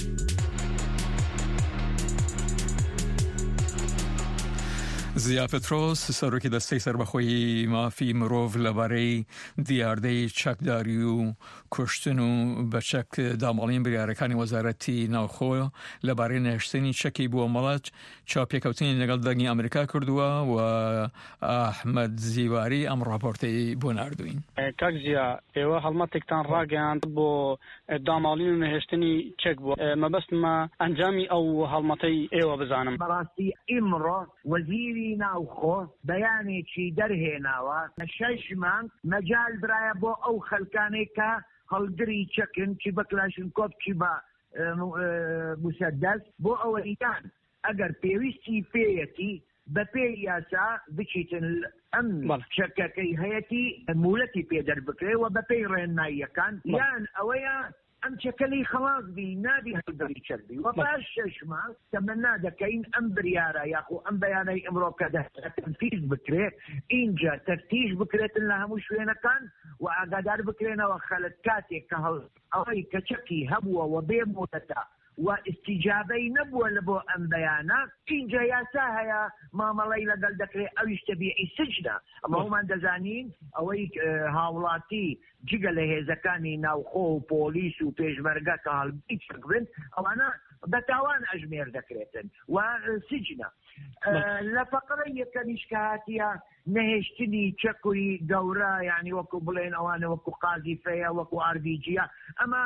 زیا پترۆس سەرۆکی دەستەی سەربەخۆیی مافی مرۆڤ لەبارەی دیاردەی چەکداری و کوشتن و بە چەک دامەڵین بریارەکانی وەزارەتی ناوخۆ لەبارەی نەهێشتنی چەکی بووە مەڵەت چاوپێکەوتنی لەگەڵ دەنگی ئەمریکا کردووە و ئەحمەد زیواری ئەم ڕاپۆرتەی بۆ ناردوین. کاک زیا ئێوە هەڵمەتێکتان ڕاگەیاند بۆ دامەڵین و نەهێشتنی چەک بووە مەبەستمە ئەنجامی ئەو هەڵمەتەی ئێوە بزانم. بەڕاستی ئیمڕۆ وەزیری ناوخۆ بەیانێکی دەرهێناوە 6 مانگ مەجال درایە بۆ ئەو خەلکانەی کە هەڵگری چەکن چی بە کلاشنکۆف چی بە مسەدەس بۆ ئەوە ئیتان ئەگەر پێویستی پێیەتی بەپێی یاسا بچیتن ئەم شەکەکەی هەیەی مولەتی پێدەر بکرێەوە بەپێی ڕێنماییەکان یان ئەوەیە ئەم چەکەلی خلاص بی نابی هەڵدەری چەکبی و باش 6 مانگ تەمەنا دەکەین ئەم بریارە یاخۆ ئەم بەیانەی ئەمڕۆ کە تەنفیز بکرێت اینجا تەفتیش بکرێتن لە هەموو شوێنەکان و ئاگادار بکرێنەوە خەلک کاتێک کە ئەوەی کە چەکی هەبووەوە بێ مۆتەتا و استیجابەی نەبووە لە بۆ ئەم بەیانە اینجا یاسا هەیە مامەڵەی لەگەڵ دەکرێت ئەویش تەبیعی سجنە ئەمە هەمان دەزانین ئەوەی هاوڵاتی جگە لە هێزەکانی ناوخۆ و پۆلیس و پێشمەرگە کە هەڵبی چەک بن ئەوانە بەتاوان ئەژمێر دەکرێتن و سجنە لە فەقرە یەکەمیش کە هاتیە نەهێشتنی چەکوی گەورە یعنی وەکو بڵێن ئەوانە وەکو قازیفەیە وەکو ئاردیجیە ئەمە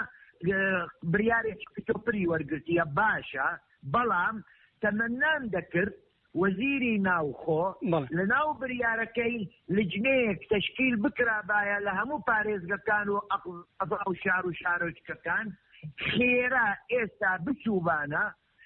بریارێکی پتۆپری وەرگرتیە باشە بەڵام تەمەنان دەکرد وەزیری ناوخۆ لە ناو بریارەکەی لجنەیەک تەشکیل بکرابایە لە هەموو پارێزگەکان و ئەفرا و شار و شارۆچکەکان خێرا ئێستا بچوبانە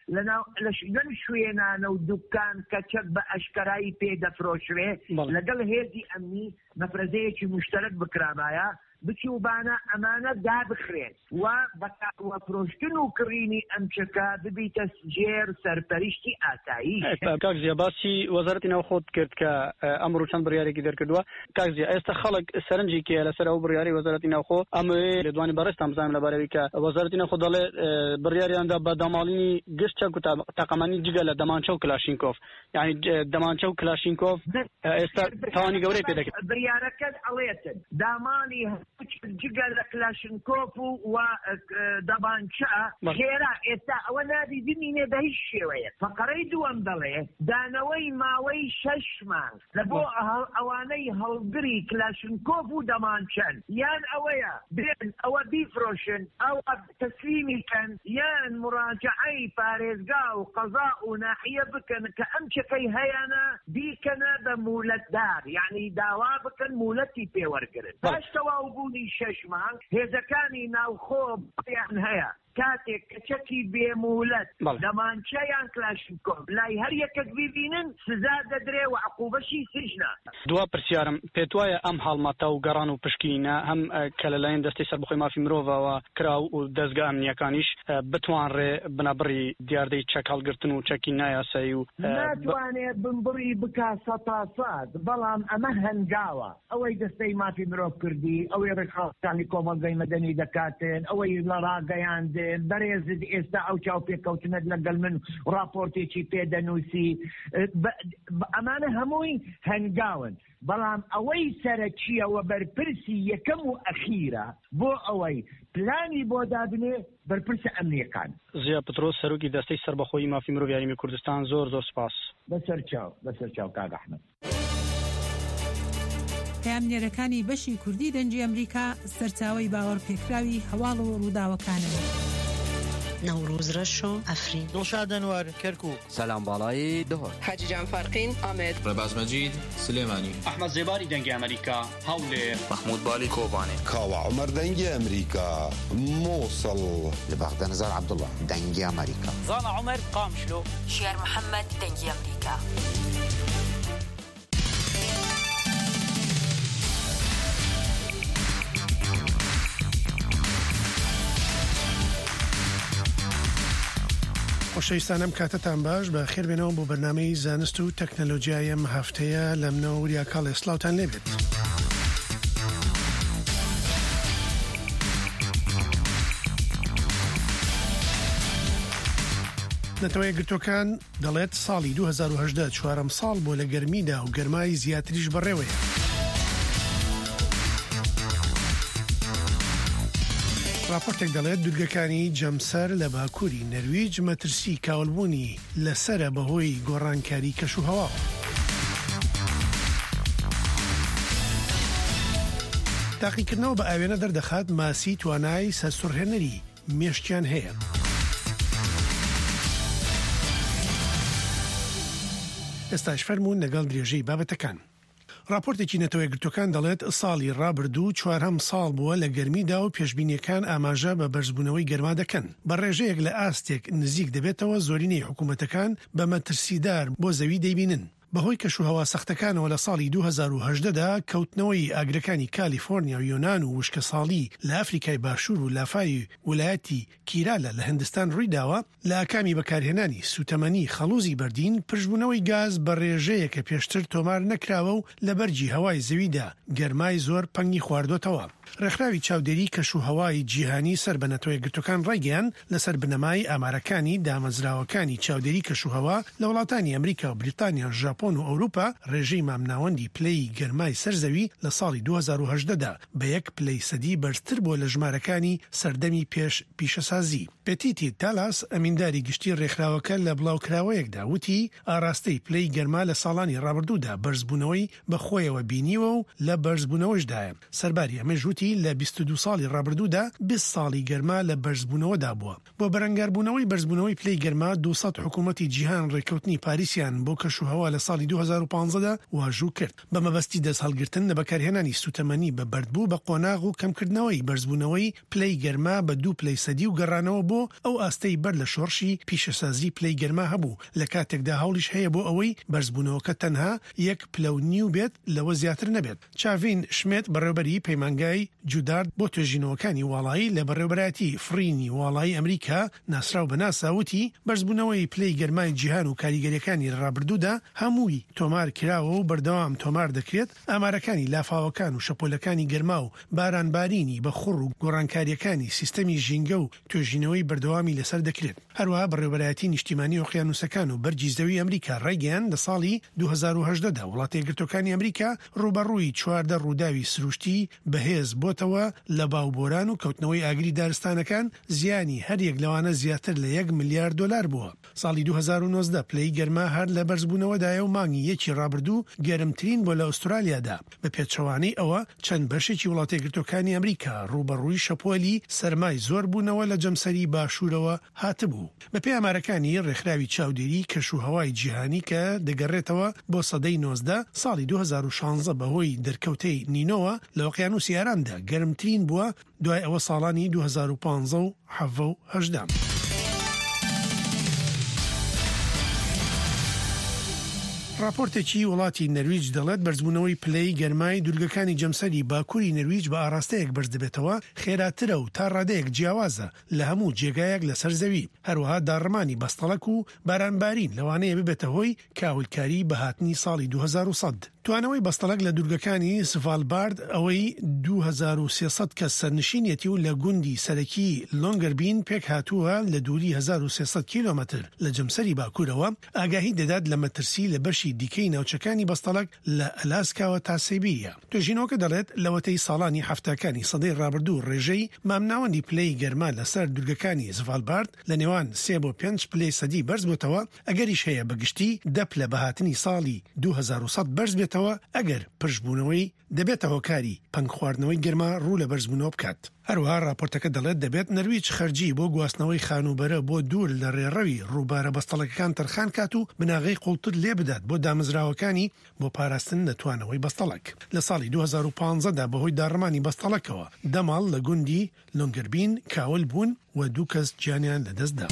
لەم شوێنانە و دوکان کە چەک بە ئەشکەرایی پێدەفرۆشرێ لەگەڵ هێزی ئەمنی مەفرەزەیەکی مشتەرک بکرابایە بچوبانە ئەمانە دابخرێن و بەکوە فرۆشتن و کڕینی ئەم چەکە ببیتە جێر سەرپەرشتی ئاسایی. کاکزیە باسی وەزارەتی ناوخۆت کرد کە ئەمڕۆ چەند بڕیارێکی دەرکردووە. کاکزیە ئێستا خەڵک سەرنجی کێ لەسەر ئەو بڕیاری وەزارەتی ناوخۆ ئەمە لە دوانی بەڕێستان بزانم لەبارەوەی کە وەزارەتی ناوخۆ دەڵێ بڕیاریاندا بە داماڵینی گشت چەک و تاقەمانی جگە لە دەمانچە و کلاشینکۆف یعنی دەمانچە و کلاشینکۆف ئێستا تاوانی گەورەی پێ دەکرد. بڕیارەکەت ئەڵێتن داماڵی جگە لە کلاشینکۆف و دەمانچە خێرا ئێستا ئەوە نابی بمینێ بە هیچ شێوەیە. فەقەرەی دووەم دەڵێ دانەوەی ماوەی 6 مانگ لە بۆ ئەوانەی هەڵگری کلاشینکۆف و دەمانچەن یان ئەوەیە بێن ئەوە بیفرۆشن ئەوە تەسلیمیکەن یان مراجعەی پارێزگا و قەزا و ناحیە بکەن کە ئەم چەکەی هەیەنە بیکەنە بە مولەتدار یعنی داوا بکەن مولەتی پێوەرگرن باش تەواو بوونی 6 مانگ هێزەکانی ناوخۆ بڵیان هەیە کاتێک کە چەکی بێمولەت دەمانچەیان کلاشینکۆف لای هەر یەکەک ببینن سزا دەدرێ و عقوبەشی سجنە. دوا پرسیارم پێت وایە ئەم هەڵمەتە و گەڕان و پشکینە هەم کە لەلایەن دەستی سەربەخۆی مافی مرۆڤەوە کرا و دەستگا ئەمنیەکانیش بتوانڕێ بنەبڕی دیاردەی چەک هەڵگرتن و چەکی نایاسایی و ناتوانێت بنبڕی بکا سەتاسات بەڵام ئەمە هەنگاوە ئەوەی دەستەی مافی مرۆڤ کردی ئەوەی ڕێکخراوەکانی کۆمەلگەی مەدەنی دەکاتن ئەوەی لە ڕاگەیاندن بەڕێزت ئێستا ئەو چاو پێکەوتنت لەگەڵ من راپۆرتێکی پێدەنووسی ئەمانە هەمووی هەنگاون بەڵام ئەوەی سەرەکیەوە بەرپرسی یەکەم و ئەخیرە بۆ ئەوەی پلانی بۆ دابنێ بەرپرسە ئەمنیەکان. زیا پترۆس سەرۆکی دەستەی سەربەخۆیی مافی مرۆڤ یاریمی کوردستان زۆر سپاس. بەسەر چاو کاک ئەحمەد. پامنێرەکانی بەشی کوردی دەنجی ئەمریکا سەرچاوەی باوەڕ پێکراوی هەواڵ و ڕووداوەکانن. نوروز رشو افرین دڵشاد ئەنوار کەرکووک سەلام باڵای دهۆر حاجی جان فارقین ئامێد ڕێباز مەجید سلێمانی ئەحمەد زێباری دەنگی ئەمریکا هەولێر محمود بالی کۆبانێ کاوە عومەر دەنگی ئەمریکا مووسڵ لە بەغدە نەزار عەبدوڵڵا دەنگی ئەمریکا زانا عومەر قامشلۆ شێر محەممەد دەنگی ئەمریکا. خۆشەویستانم کاتتان باش بە خێربێنەوە بۆ بەرنامەی زانست و تەکنەلۆجیای ئەم هەفتەیە لە منەوە وریا کاڵێ سلااوتان لێبێت. نەتەوەی گرتوەکان دەڵێت ساڵی 2018 چوارەم ساڵ بۆ لە گەرمیدا و گەرمای زیاتریش بەڕێوەیە. راپۆرتێک دەڵێت دوورگەکانی جەمسەر لە باکووری نەرویج مەترسی کاولبوونی لەسرە بەهۆی گۆڕانکاری کەش و هەواوە. تاقیکردنەوە بە ئاوێنە دەردەخات ماسی توانای سەرسوڕهێنەری مێشتیان هەیە. ئێستاش فەرموون لەگەڵ درێژەی بابەتەکان. راپۆرتێکی نەتەوەی گرتوەکان دەڵێت ساڵی ڕابردوو چوارهەم ساڵ بووە لە گەرمیدا و پێشبینیەکان ئاماژە بە بەرزبوونەوەی گەرما دەکەن. بە ڕێژەیەک لە ئاستێک نزیک دەبێتەوە زۆرینەی حکوومەتەکان بە مەترسیدار بۆ زەوی دەیبینن. بەهۆی کەشوهەوا سەختەکانەوە لە ساڵی 2018دا کەوتنەوەی ئاگرەکانی کالیفۆرنیا و یۆنان و وشکە ساڵی لە ئەفریقای باشوور و لافای ویلایەتی کیرالە لە هەندستان ڕوویداوە لە ئاکامی بەکارهێنانی سوتەمەنی خەڵوزی بەردین پشبوونەوەی گاز بە ڕێژەیە کە پێشتر تۆمار نەکراوە و لە بەرجی هەوای زەویدا گەرمای زۆر پەنگی خواردۆتەوە. ڕێکخراوی چاودێری کەشوهەوای جیهانی سەر بە نەتۆ یەکگرتوەکان ڕایگەیاند لەسەر بنەمای ئامارەکانی دامەزراوەکانی چاودێری کەشوهەوا لە وڵاتانی ئەمریکا و بریتانیا، ژاپۆن و ئەوروپا ڕێژەی مامناوەندی پلەی گەرمای سەرزەوی لە ساڵی 2018دا بە 1 پلەی سەدی بەرزتر بۆ لە ژمارەکانی سەردەمی پیشەسازی. پێتیتی تالاس ئەمینداری گشتی ڕێکخراوەکە لە بڵاوکراوەیەکدا وتی ئاراستەی پلەی گەرما لە ساڵانی ڕابردوودا بەرزبوونەوەی بەخۆیەوە بینیوە و لە بەرزبوونەوەشدایە. سەرباری ئەمە ژووتی لە 22 ساڵی ڕابردوودا 20 ساڵی گەرما لە بەرزبوونەوەدا بووە. بۆ بەرەنگاربوونەوەی بەرزبوونەوەی پلەی گەرما 200 حکوومەتی جیهان ڕێکەوتنی پاریسیان بۆ کەشوهەوا لە ساڵی 2015دا واژوو کرد بە مەبەستی دەست هەڵگرتن لە بەکارهێنانی سوتەمەنی بە بەردبوو بە قۆناغ و کەمکردنەوەی بەرزبوونەوەی پلەی گەرما بە 2 پلەی سەدی و گەڕانەوە بۆ ئەو ئاستەی بەر لە شۆڕشی پیشەسازی پلەی گەرما هەبوو لە کاتێکدا هەوڵیش هەیە بۆ ئەوەی بەرزبوونەوەکە تەنها 1 پلە و نیو بێت لەوە زیاتر نەبێت. چاڤین شمێت بەڕێوەبەری پەیمانگای جودارد بۆ توێژینەوەکانی واڵایی لە بەڕێوەبەرایەتی فرینی واڵایی ئەمریکا ناسراو بە ناساوتی بەرزبوونەوەی پلەی گەرمای جیهان و کاریگەریەکانی ڕابردوودا هەمووی تۆمار کراوە و بەردەوام تۆمار دەکرێت. ئامارەکانی لافاوەکان و شەپۆلەکانی گەرما و بارانبارینی بە خوڕ و گۆڕانکاریەکانی سیستەمی ژینگە و توێژینەوەی بەردەوامی لەسەر دەکرێت. هەروەها بەڕێوەبەرایەتی نیشتیمانی ئۆقیانوسەکان و بەرجی زەوی ئەمریکا ڕایگەیاند لە ساڵی 2018دا وڵاتە یەکگرتوەکانی ئەمریکا ڕوبەڕووی 14 ڕووداوی سروشتی بەهێز بۆتەوە لە باوبۆران و کەوتنەوەی ئاگری دارستانەکان زیانی هەریەک لەوانە زیاتر لە 1 ملیارد دلار بووە. ساڵی 2019 پلەی گەرما هەر لە بەرزبوونەوەدایە و مانگی یەکی ڕابردوو گەرمترین بۆ لە ئوسترالیادا بە پێچەوانەی ئەوە چەند بەشێکی وڵاتە یەکگرتوەکانی ئەمریکا ڕوبەڕووی شەپۆلی سەرمای زۆر بوونەوە لە جەمسەری باشوورەوە هاتبوو. بەپێی ئامارەکانی ڕێکخراوی چاودێری کەشوهەوای جیهانی کە دەگەڕێتەوە بۆ سەدەی 19 ساڵی 2016 بەهۆی دەرکەوتەی نینۆوە لە ئۆقیانوسی ئارامدا گەرمترین بووە دوای ئەوە ساڵانی 2015 و 2018. راپۆرتێکی وڵاتی نەرویج دەڵێت بەرزبوونەوەی پلەی گەرمای دوورگەکانی جەمسەری باکووری نەرویج بە ئاراستەیەک بەرز دەبێتەوە خێراترە و تا ڕادەیەک جیاوازە لە هەموو جێگایەک لەسەر زەوی. هەروەها داڕمانی بەستەڵەک و بارانبارین لەوانەیە ببێتە هۆی کاولکاری بەهاتنی ساڵی 2100. توانەوەی بەستەڵک لە دوورگەکانی سڤالبارد ئەوەی 2300 کەس سەرنشینێتی و لە گوندی سەرەکی لۆنگەربین پێک هاتووە لە دووری 1300 کیلۆمەتر لە جەمسەری باکوورەوە ئاگاهی دەدات لە مەترسی لە بەشی دیکەی ناوچەکانی بەستەڵک لە ئەلاسکاوە تا سیبیریا. توێژینەوەکە دەڵێت لەوەتەی ساڵانی هەفتەکانی سەدەی ڕابردوو ڕێژەی مامناوەندی پلەی گەرما لەسەر دوورگەکانی سڤالبارد لە نێوان 3 بۆ 5 پلەی سەدی بەرز بووتەوە ئەگەریش هەیە بەگشتی 10 پلە بەهاتنی ساڵی 2100 بەرز بێت ئەگەر پشبوونەوەی دەبێتە هۆکاری پەنگ خواردنەوەی گەرما ڕوو لە بەرزبوونەوە بکات. هەروەها راپۆرتەکە دەڵێت دەبێت نەرویج خەرجی بۆ گواستنەوەی خانوبەرە بۆ دوور لە ڕێڕەوی ڕووبارە بەستەڵەکەکان تەرخان کات و بناغی قوڵتر لێ بدات بۆ دامەزراوەکانی بۆ پاراستن نەتوانەوەی بەستەڵک. لە ساڵی 2015دا بەهۆی داڕمانی بەستەڵەکەوە دەماڵ لە گوندی لۆنگەربین کاول بوون و 2 کەس گیانیان لەدەستدا.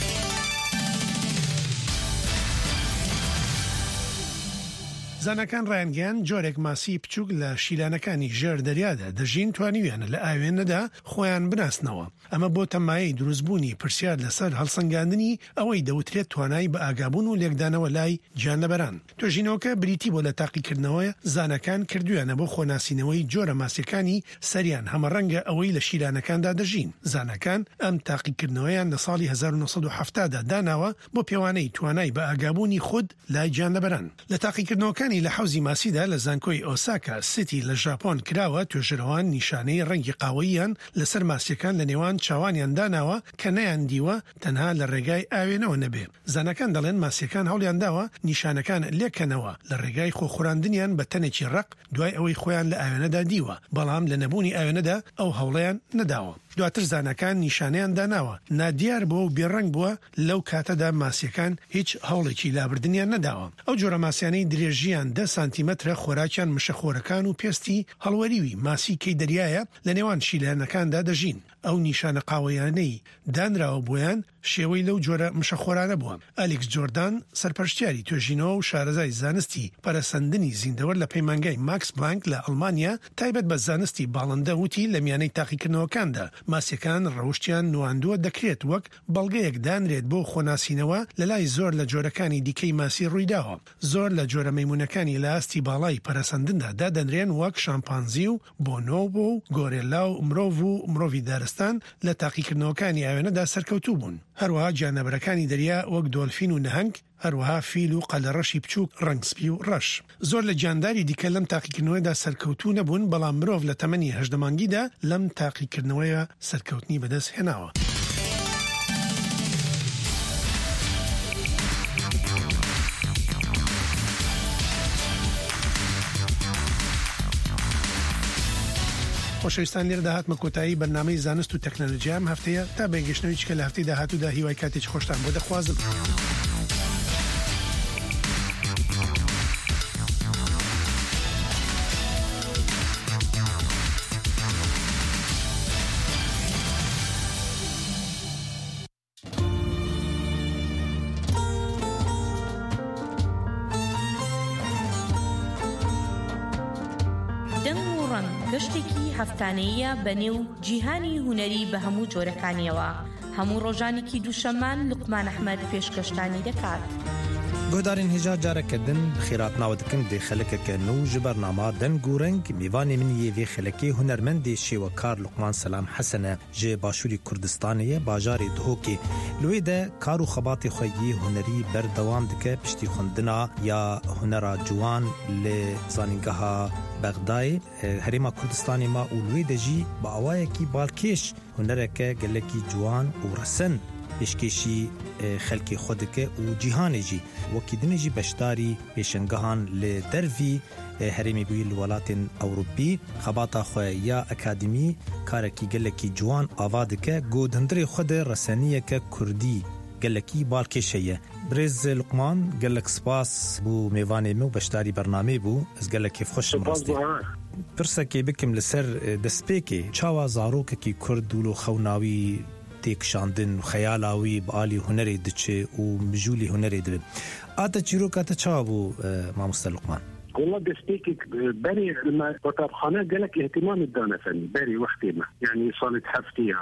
زانەکان ڕایانگەیان جۆرێک ماسی بچووک لە شیلانەکانی ژێر دەریادا دەژین توانیویانە لە ئاوێنەدا خۆیان بناسنەوە. ئەمە بۆ تەمایەی دروستبوونی پرسیار لەسەر هەڵسەنگاندنی ئەوەی دەوترێت توانای بە ئاگابوون و لێکدانەوە لای گیانلەبەران. توێژینەوەکە بریتی بۆ لە تاقیکردنەوەی زانەکان کردویانە بۆ خۆناسینەوەی جۆرە ماسیەکانی سەریان هەمەڕەنگە ئەوەی لە شیلانەکاندا دەژین. زانەکان ئەم تاقیکردنەوەیان لە ساڵی 1970دا داناوە بۆ پێوانەی توانای بە ئاگابوونی خود لای گیانلەبەران. لە تاقیکردنەوەکانی لە حوزی ماسیدا لە زانکۆی ئۆساکا سیتی لە ژاپۆن کراوە توێژەرەوان نیشانەی ڕەنگی قاوەییان لەسەر ماسیەکان لە نێوان چاوانیان داناوە کە نەیاندیوە تەنها لە ڕێگای ئاوێنەوە نەبێ. زانەکان دەڵێن ماسیەکان هەوڵیان داوە نیشانەکان لێکەنەوە لە ڕێگای خۆخوراندنیان بە تەنێکی ڕق دوای ئەوەی خۆیان لە ئاوێنەدا دیوە، بەڵام لە نەبوونی ئاوێنەدا ئەو هەوڵیان نەداوە. دواتر زانەکان نیشانیان داناوە نادیار بووە و بێڕەنگ بووە لەو کاتەدا ماسیەکان هیچ هەوڵێکی لابردنیان نەداوە. ئەو جۆرە ماسیانەی درێژیان 10 سانتیمەترە خۆراکیان مشەخۆرەکان و پێستی هەڵوەریوی ماسی کەی دەریایە لە نێوان شیلانەکاندا دەژین. ئەو نیشانە قاوەیانەی دانراوە بۆیان شێوەی لەو جۆرە مشەخۆرانە بووە. ئەلێکس جۆردان سەرپەرشتیاری توێژینەوە و شارەزای زانستی پەرەسەندنی زیندەوەر لە پەیمانگای ماکس بلانک لە ئەڵمانیا تایبەت بە زانستی باڵندە وتی لە میانەی تاقیکردنەوەکاندا ماسیەکان ڕەوشتیان نواندووە دەکرێت وەک بەڵگەیەک دانرێت بۆ خۆناسینەوە لە لای زۆر لە جۆرەکانی دیکەی ماسی ڕوویداوە. زۆر لە جۆرە مەیمونەکانی لە ئاستی باڵای پەرەسەندندا دادەنرێن وەک شامپانزی و بۆنۆبۆ و گۆرێلا و مرۆڤ و مرۆڤی دارستان لە تاقیکردنەوەکانی ئاوێنەدا سەرکەوتوو بوون. هەروەها گیانەبەرەکانی دەریا وەک دۆلفین و نەهەنگ، هەروەها فیل و قەلەڕەشی بچووک، ڕەنگسپی و ڕەش. زۆر لە گیانداری دیکە لەم تاقیکردنەوەیدا سەرکەوتوو نەبوون، بەڵام مرۆڤ لە تەمەنی 18 مانگیدا لەم تاقیکردنەوەیە سەرکەوتنی بەدەست هێناوە. خۆشەویستان لێرە داهاتمە کۆتایی بەرنامەی زانست و تەکنۆلۆژیا ئەم هەفتەیە تا بەگەشتنەوەی چکە لە هەفتەی داهاتوودا هیوای کاتێکی خۆشتان بۆ دەخوازم. گەشتێکی هەفتانەیە بەنێو جیهانی هونەری بە هەموو جۆرەکانیەوە. هەموو ڕۆژانێکی دووشەمان لوقمان ئەحمەد پێشکەشتانی دەکات. گۆدارین هێژا جارەکەدن خێراتناوە دکن دێ خەلەکەکە نو ji بەرنامە دەنگ و رەنگ میوانê min yê vê xelekê hunermendê şêwekar Luqman Selam Hesene ji Başûrî Kurdistanê bajarê Duhokê li wê de kar û xebatê xwe yê hunerî berdewam dike piştî xwendina ya hunera ciwan li zanîngeha Bexdayê Herêma Kurdistanê ma û li wê de jî bi awayekî balkêş hunereke gelekî ciwan û resin pêşkêşî xelkê xwe dike û cîhanê jî wekî dinê jî beşdarî pêşengehan li dervî herêmê bûyî li welatên Ewropî xebata xwe ya akademî karekî gelekî ciwan ava dike got hundirê xwe de reseniyeke Kurdî gelekî balkêş heye. Birêz Luqman gelek spas bû mêvanê min û beşdarî bernamê bû. Ez gelekê xweşim rastî. Pirsekê bikim li ser destpêkê çawa zarokekî Kurd û xewnawî têkişandin û xeyala wî bi alî hunerê diçe û mijûlî hunerê dibe. Ata çîroka te çawa bû mamoste Luqman؟ والله دستيك بري لما وطابخانه قالك اهتمام الدانة فني بري وقتي ما يعني صالت حفتية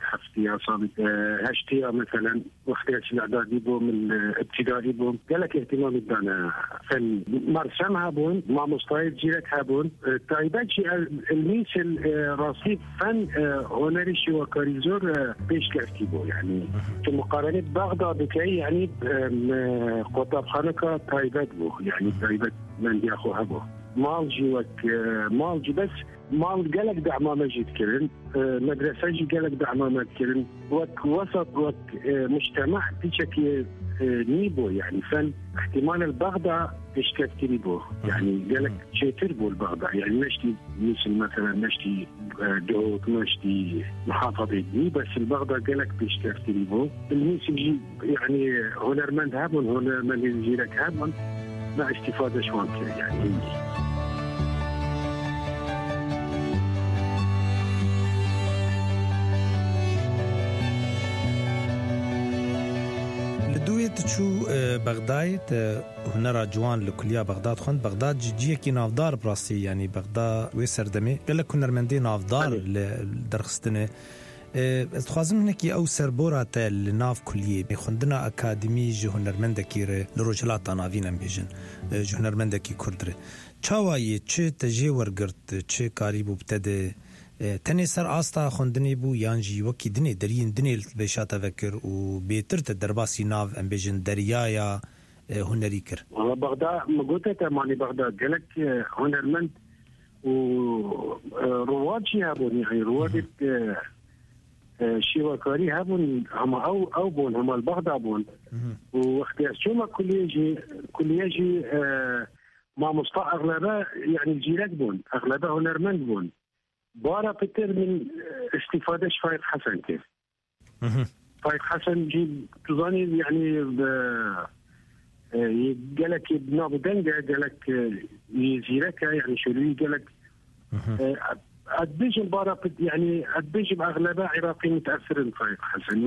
صالت هشتية مثلا وقتها الاعدادي بو من ابتدائي بو قالك اهتمام الدانة فني مرسمها بون مع مستعد جيلك هابون تايبات شي الميس الرصيد فن هنري شي وكاريزور بيش كافتي بو يعني في مقارنة بغداد بكي يعني وطابخانه كتايبات بو يعني تايبات من ياخو هبو مالجي وك مالجي بس مال قالك دعما مجد كرن مدرسة جي قالك دعما مجد كرن وك وسط وك مجتمع بشكل نيبو يعني فن احتمال البغداد اشكال بو يعني قالك شيتر بو البغداد يعني نشتي مثلا نشتي دوت نشتي محافظة دي بس البغداد قالك بيشكال بو الميسجي يعني هنرمند هابون هنرمند يجيلك هابون مع استفادة شوان كده يعني لدوی تچو بغداد هنرا جوان لکلیا بغداد خوند بغداد جیه کی نافدار براستی یعنی بغداد و سردمی گله هنرمندی نافدار درخستنه از خوازم نکی او سربورات لناف کلیه میخوندنا اکادمی هنرمندکی لروجلات ناوینم بیژن هنرمندکی کردره چاوایی چه تجی ورگرت چه کاری بو بتده تنی سر آستا خوندنی بو یانجی وکی دنی درین دنی بشات فکر و بیتر درباسی ناف ام بیژن دریایا هنری کر والله بغداد مقوتة معني بغداد قالك هنرمند ورواد شي هابون يعني رواد شيوكاري هابون هم او بون هم البغداد بون واختيار شو كل يجي مع مصطلح اغلبها يعني الجيلات بون اغلبها هنرمند بون بارا بتر من استفادة فايق حسن كيف فايق حسن جيب تظني يعني قالك بنابو دنجا قالك يزيرك يعني شوري قالك أدبيج البارا يعني أدبيج بأغلبها عراقي متأثرين فايق حسن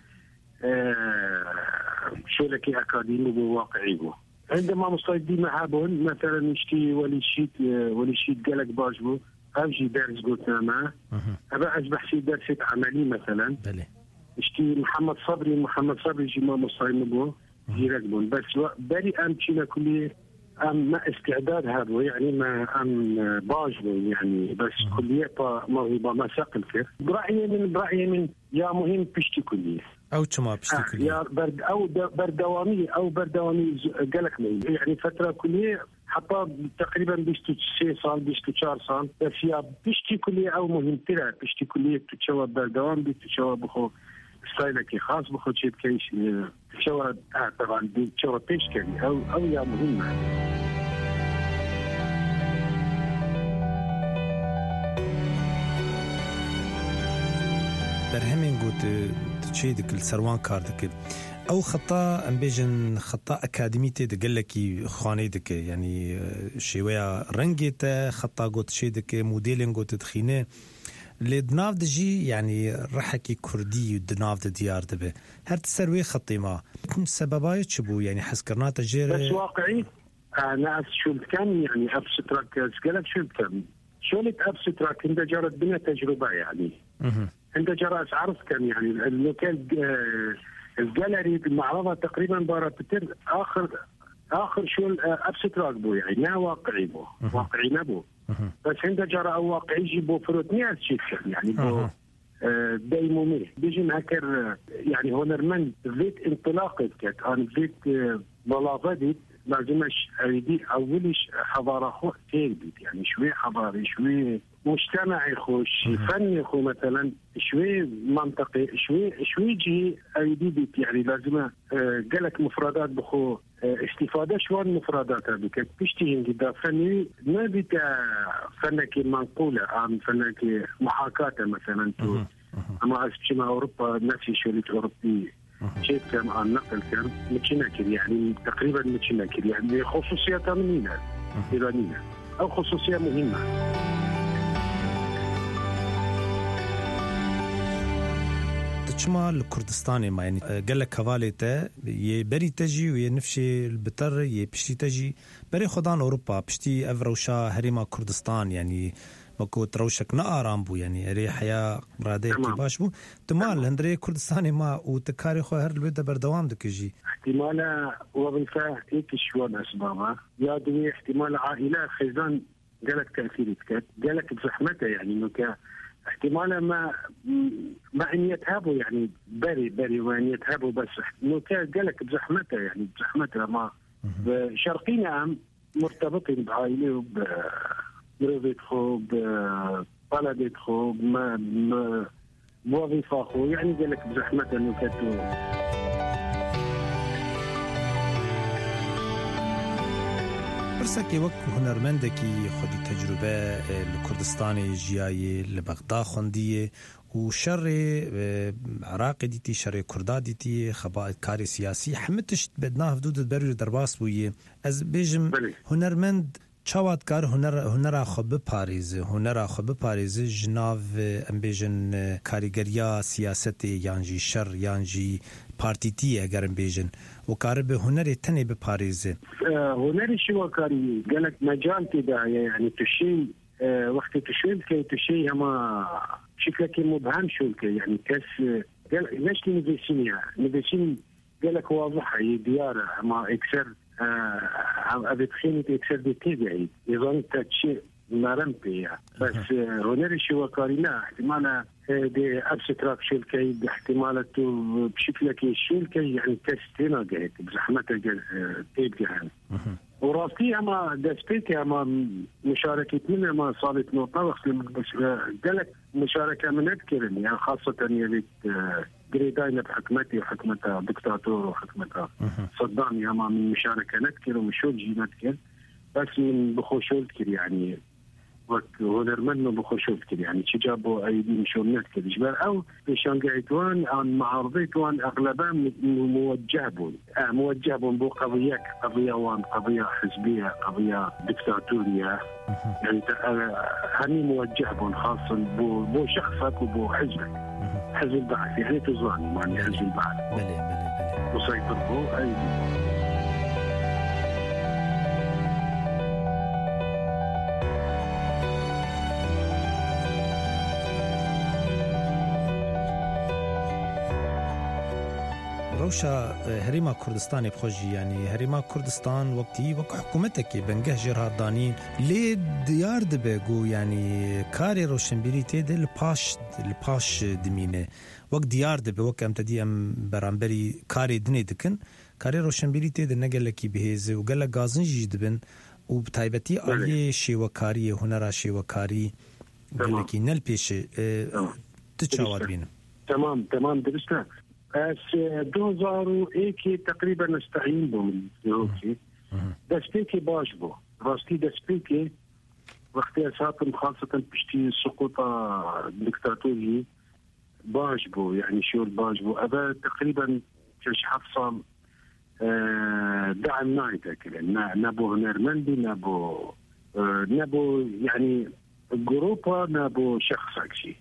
شو لك أكاديمي بواقعي عندما مصيدين معابون مثلا يشتي ولي شيت قالك باجبو أجي دارس قلت معه أبا أصبح شي درسة عملي مثلا يشتي محمد صبري جي ما مصيدين بو يركبون بس بالي أمشينا كلية ما استعداد هذا يعني ما باجبو يعني بس كلية موهبة ما ساقل كيف برأيي من يا مهم بشتي كلية أو كما بشتي كلية يا برد أو بردوامي قالك يعني فترة كلية حتى تقريبا بيشتو 6 سال بيشتو 4 سال بس يا بيشتي كلية أو مهم ترى بيشتي كلية تتشوى بردوام بتتشوى بخو ستايلك خاص بخو شيء كيش تتشوى طبعا بتتشوى بيشكلي أو يا مهمة برهمين قلت تشيدك السروان كاردك او خطا ام بيجن خطا اكاديميتي دقلكي خانيدك يعني شويه رنجته خطا قلت شيدك موديلين قلت تخينه لدناف دجي يعني رحكي كردي دناف ديار دبه هر تسروي خطي ما سبباي تشبو يعني حسكرنا تجير بس واقعي انا شو كان يعني ابستراك قالك شو كان شولت ابستراك عند جرت بنا تجربه يعني عند جرت عرض كان يعني اللوكال الجاليري المعرضة تقريبا بارا بتر آخر شو أبستراك بو يعني لا واقعي بو واقعي نبو بس عند جرى واقعي جيبو فروتنيات شيء يعني بو دايمومي بيجي هكر يعني هنرمن فيت انطلاقت كات أنا فيت بلاغدت لازمش أريدي أولش حضارة خو تيجي يعني شوي حضاري شوي مجتمعي خوش فني خو مثلا شوي منطقي شوي جي أريدي بيت يعني لازم قالك مفردات بخو استفادة شوان مفردات بك بيشتي هنجدا فني ما بيت فنك منقولة عن فنك محاكاة مثلا تو أما أسبشنا أوروبا نفسي شريط أوروبي شيء كان عن نقل كان متشنكر يعني تقريبا متشنكر يعني خصوصية منينة إيرانية أو خصوصية مهمة تشما الكردستاني ما يعني قال لك كفاليته يبري تجي وينفشي البتر يبشتي تجي بري خدان أوروبا بشتي أفروشا هريما كردستان يعني مكو تروشك نارام بو يعني ري حياة رادي باش بو تمال هندري كردستاني ما وتكاري خو هر البدا بردوام دكجي احتمال وظيفة هيك شوان أسبابها يا دوي احتمال عائلة خزان قالك تأثيرك قالك بزحمته يعني إنه احتمال ما أن يتهابوا يعني بري وأن يتهابوا بس إنه قالك بزحمته يعني بزحمته ما شرقينا مرتبطين بعائلة بروفيت خو ببلدت خو بوظيفة خو يعني قالك بزحمته إنه كتو برسكي وقت هنرمندكي خدي تجربة الكردستاني جياي لبغداد خندية وشر عراقي ديتي شر كرداد ديتي خبائل كاري سياسي حمتش بدناه فدود البرير درباس بويه از بيجم هنرمند چاوات کار هنر خب پاریز جناو امبیجن کاریگریا سیاست یانجی شر یانجی پارتیتی اگر امبیجن و کار به هنر تنی به پاریز هنر شو کاری قالك مجال كده يعني تشي وقت تشيل كي تشي هما شكلك مبهم شو كي يعني كاس قال ليش نبيسين قالك واضحه دياره ما اكثر أبي تخيني تكسر بتيجي يظن تشيء نارمبي بس هنري شو كارينا احتمال دي أبستراك شو الكي احتمالته بشكل كي شو الكي يعني كستينا جاي بزحمته تيجي يعني وراسي أما دستيك أما مشاركة منا ما صارت نقطة بس قالك مشاركة من أذكر يعني خاصة يلي قريداينا بحكمتي وحكمتها دكتاتور وحكمتها صدام يا ما من مشاركة نذكر ومشول جي نذكر بس من بخوشول كر يعني وهنرمن بخشوف كده يعني تجابوا أيدي مشونات كده جبال أو بشانقايتوان عن معارضيتوان أغلبا موجهون بو قضية قضية حزبية قضية دكتاتورية يعني هني موجهون خاصة بو شخصك وبو حزبك حزب البعث يعني تزواني معني حزب البعث وسيطر بو أيدي روشا هريما كردستان بخوجي يعني هريما كردستان وقتي حكومتك بنجه جرهاردانين لي ديار دبگو يعني كاري روشنبيري تيد الباش دمينه وقت ديار دب وقت امتدي ام برامبري كاري دني دكن كاري روشنبيري تيد نگلكي بهز وقال غازن جدبن وبتايبتي علي شيوكاري هنرا شيوكاري قالكي نل بيش تتشاور بين تمام درسنا اس 2001 تقريبا نستعين بهم اوكي دستيكي باش بو راستي دستيكي وقتها ساكن خاصة بشتي سقوط دكتاتوري باش بو يعني شو باش بو أبا تقريبا كش حفصة دعم نايتك نابو هنرمندي نابو يعني جروبا نابو شخصك شي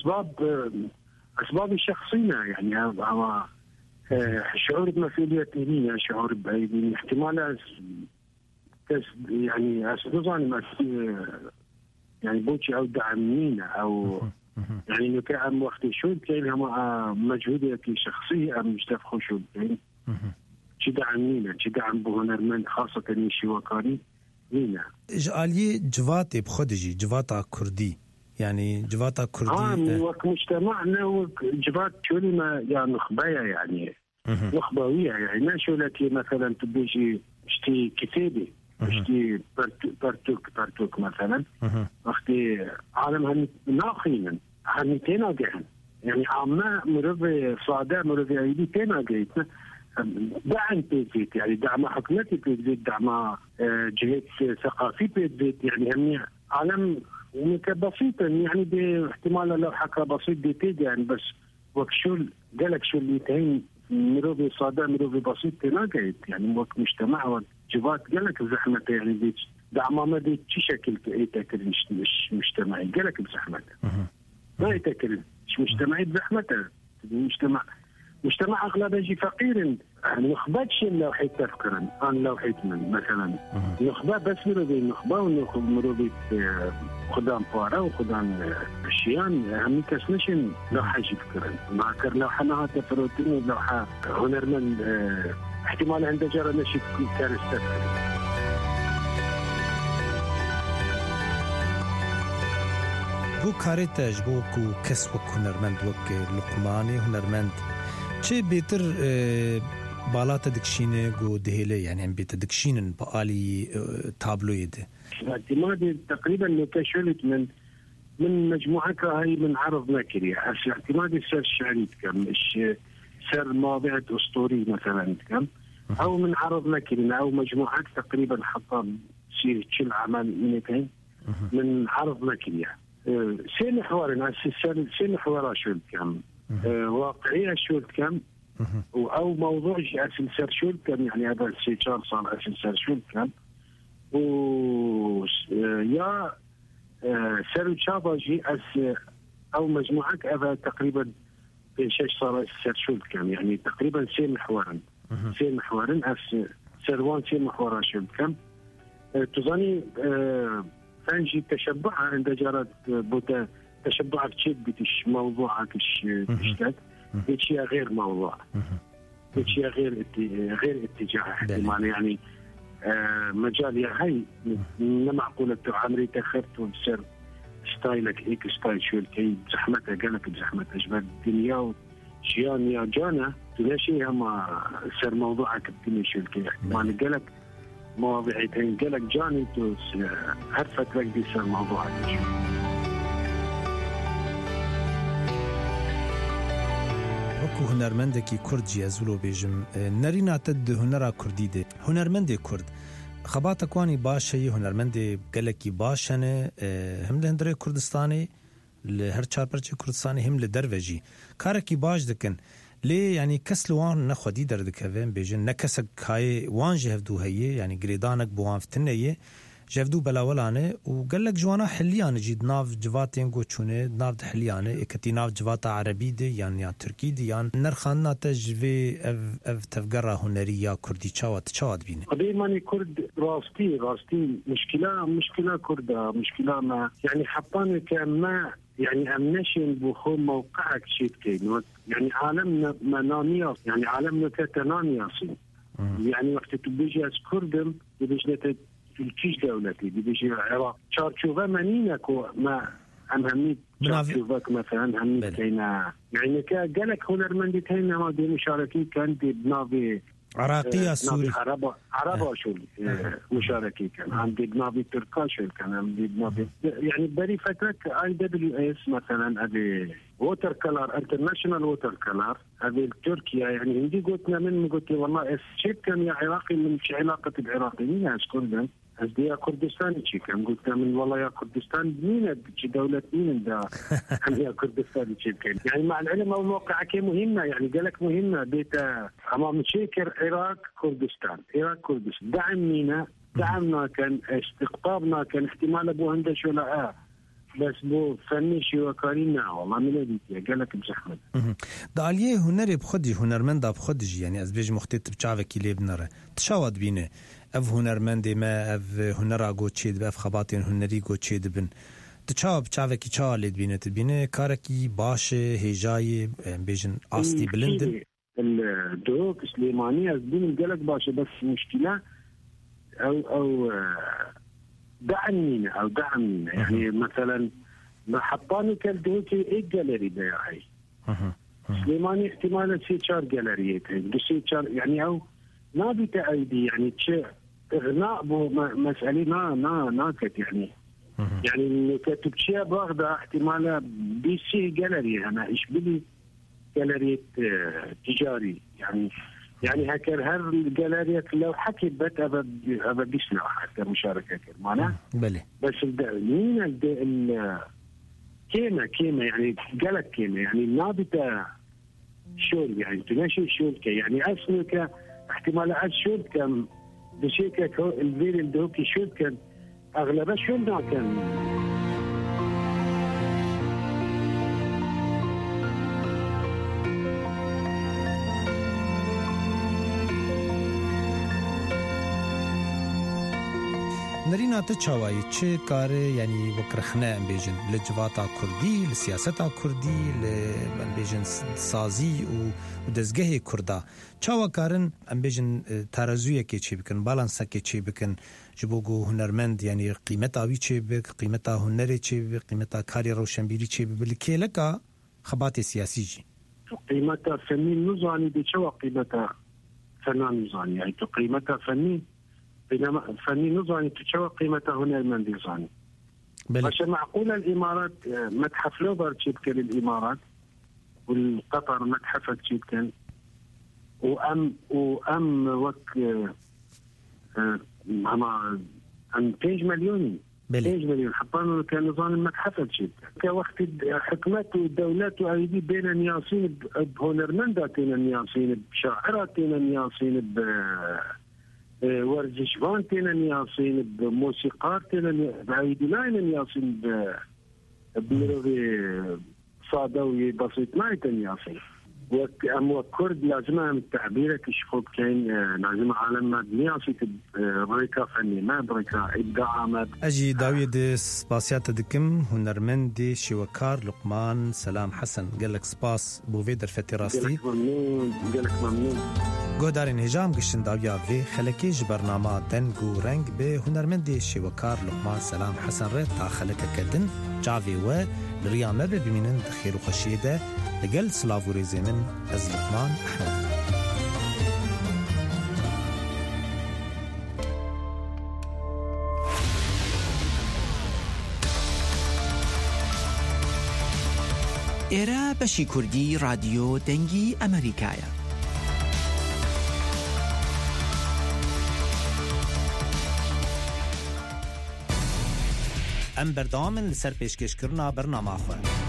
أسباب الشخصية يعني شعور بمسؤولية دينية شعور بأيدي احتمال يعني أسبوزاني يعني بوشي أو دعمينا أو يعني نكام وقت شو كأنها مجهودية شخصية أم مشتفخو شو شي دعمينا شي دعم بهنرمند خاصة نيشي وكاري مينا جالي جواتي بخدجي جواتا كردي يعني جواتا كردي ومجتمعنا وجوات شولي ما يعني نخبايا يعني نخبوية يعني ما شولتي مثلا تبيجي اشتي كتابي اشتي برتوك مثلا اختي عالم ناخينا هني تناجحن يعني عما مرضي صادع مرضي ايدي تناجحتنا دعم بيت يعني دعم حكومتي بيت دعم جهات ثقافي بيت يعني هم عالم بسيطا يعني باحتمال لو حكى بسيط بيتيد يعني بس وقت شو قالك شو اللي تهين مروبي صادق مروبي بسيط تناقيت يعني وقت مجتمع وقت جبات قالك زحمة يعني دي دعم ما دي شي شكل يتأكل مش مجتمعي قالك بزحمة ما يتأكل مش مجتمعي بزحمته مجتمع أغلبه يجي فقير نخبتش اللوحي تفكرا عن لوحي من مثلا نخبة بس مروبي نخبة ونخبة خدام فارا وخدام الشيان هم كسنشن لوحة يجي فكرا معكر لوحة نها تفروتين لوحة هنرمن احتمال عند جارة نشي كارستة بو كاريتاج بو كسوك هنرمند وك لقماني هنرمند چه بيتر بالات دكشينه جو دهيله يعني هم بيت دكشينن بآلي تابلوي ده اعتمادي تقريبا نكشلت من مجموعة هاي من عرض نكري اعتمادي سر شعري كم مش سر مواضيع اسطوري مثلا كم او من عرض نكري او مجموعات تقريبا حطها سير كل عمل من عرض نكري سين حوار سين حوار شو كم واقعية شو كم أو موضوع أسل سر شو كم يعني هذا السيجار صار أسل سر شو كم يا سر شاباجي أو مجموعة هذا تقريبا شيء صار سر شو كم يعني تقريبا سين محورين سروان سين محورا شو كم تظني فانجي تشبع عند جارات بوتا تشبعك شيء بتش موضوعك تشتت بتشي غير موضوع بتشي غير اتجاه احتمال يعني مجال يا هاي معقولة عمري تخرت وبصير ستايلك هيك ستايل شو الكي زحمتها قالك بزحمتها جبال الدنيا وشيان يا جانا تلاشي هما صار موضوعك الدنيا شو الكي احتمال قالك مواضيعتين قالك جاني هرفت لك دي صار موضوعك وكو هنرمندكي كرد جيازولو بيجم نرينا تد هنرا كردي ده هنرمند كرد خبات کوانی باشه هنرمند گلکی باشنه هم لهندره کردستانی لهر چار پرچه کردستانی هم لدروجی کارکی باش دکن لی یعنی کس لوان نخودی دردکوین بیجن نکسک های وان جهدو هیه یعنی گریدانک بوان فتنه جهدو بلاولانه و گلک جوانا حلیانه جید ناف جواتین گوچونه ناف حلیانه اکتی ناف جوات عربی دی یا ترکی دی یا نرخاننا تجوی اف تفگره هنری یا کردی چاوات بینه قبل ماني كرد راستي مشكلة كردة مشكلة ما يعني حطاني كما يعني أمنشن بخو موقعك شيء كين يعني عالمنا منانياس يعني عالمنا كتنانياسي يعني وقت تبيجي كردم تبيجي تلكيش دولتي تبيجي العراق شارشوفا منينك ما أهمية شارشوفاك مثلا أهمية كينا يعني كجالك هنرمندي كينا ما دي مشاركي كان دي بنافي عراقية سوري عربة شو مشاركي كان عندي بنافي تركا شو كان عندي بنافي يعني بري فترة IWS مثلا أبي ووتر كلار انترناشونال ووتر كلار هذه تركيا يعني عندي قلت والله شيء كان يا عراقي من علاقة العراقيين أشكرهم أزديا كردستان شيء كان قلت من والله يا كردستان مين دولة مين ده يا كردستان شيء كان يعني مع العلم أو موقع كي مهمة يعني قالك مهمة بيت أمام شيكر عراق كردستان دعمنا كان استقطابنا كان احتمال أبو هندش ولا بس بو فني شو كارينا والله من ديتي قالك بزحمة داليه هنري بخدي هنرمند بخدي يعني از بيج مختت بچاوكي لبنره تشاود بينه اف هنرمند ما اف هنرا گوچيد اف خباتين هنري گوچيد بن تشاوب چاوكي چالد بينه تبينه كاركي باشه هجاي بيجن اصلي بلند الدوق سليماني از بين قالك باشه بس مشكله او دعمنا يعني مثلا ما حطاني كالدوتي ايه جاليري ده هاي سليماني احتمال في شار جاليريتين بس شار يعني او نابي تأيدي يعني شيء اغناء بو مسألة ناكت يعني يعني كتب شيء باخذ احتمال بي سي جاليري انا ايش بدي جاليري تجاري يعني هكذا هر الجاليريات لو حكي بت أبى بيسمع حتى مشاركة معنا بس مين كيما يعني قالك كيما يعني نابته شول يعني تناشي شول يعني أسمك احتمال شول كان بشيكك الفيل الدوكي شول كان أغلبه شول كان نرينا تشاوي چه کار يعني وكرخنا ام بيجن لجواتا كردي لسياستا كردي ام بيجن سازي و دزگه كردا چاوا کارن ام بيجن ترازويه كي چي بكن بالانسا كي چي بكن جبوگو هنرمند يعني قيمتا وي چي بك قيمتا هنري چي بك قيمتا كاري روشنبيري چي بلكي لكا خبات سياسي جي قيمتا فني نزاني دي چوا قيمتا فنان نزاني يعني قيمتا فني بينما فني نظامي تشوى قيمته هنا المنديزاني عشان معقولة الإمارات متحف لوبر تشيبكن الإمارات والقطر متحفة تشيبكن وأم وك أم 5 مليون حطانوا كان نظام المتحفة تشيبكن كوقت حكمات والدولات وأيدي بين النياسين بهونرمندا تين النياسين بشاعرة تين النياسين ورزشوان تينا نياسين بموسيقار تينا بعيدين نياسين بمروي صادوي بسيط ما يتنياسين أما كرد لازمها من التعبير كشفوك كين لازم عالم ما نياسي بريكا فني ما بريكا إبداع ما أجي داوية دي سباسيات دكم هنرمند دي شوكار لقمان سلام حسن قالك سباس بوفيدر فتي راستي قالك ممنون گودارین هجام گشتن داویا وی خلکی جبرنامه دنگو رنگ به هنرمند شوکار لقمان سلام حسن ر تا خلک کدن جاوی و لریامه به بمینن خیر و خوشیده لگل سلاو ریزمن از لقمان احمد ئێرە بەشی کوردی رادیۆ دەنگی ئەمریکایە. ام بردامن لسر پیشکشکرنا برنامه خواه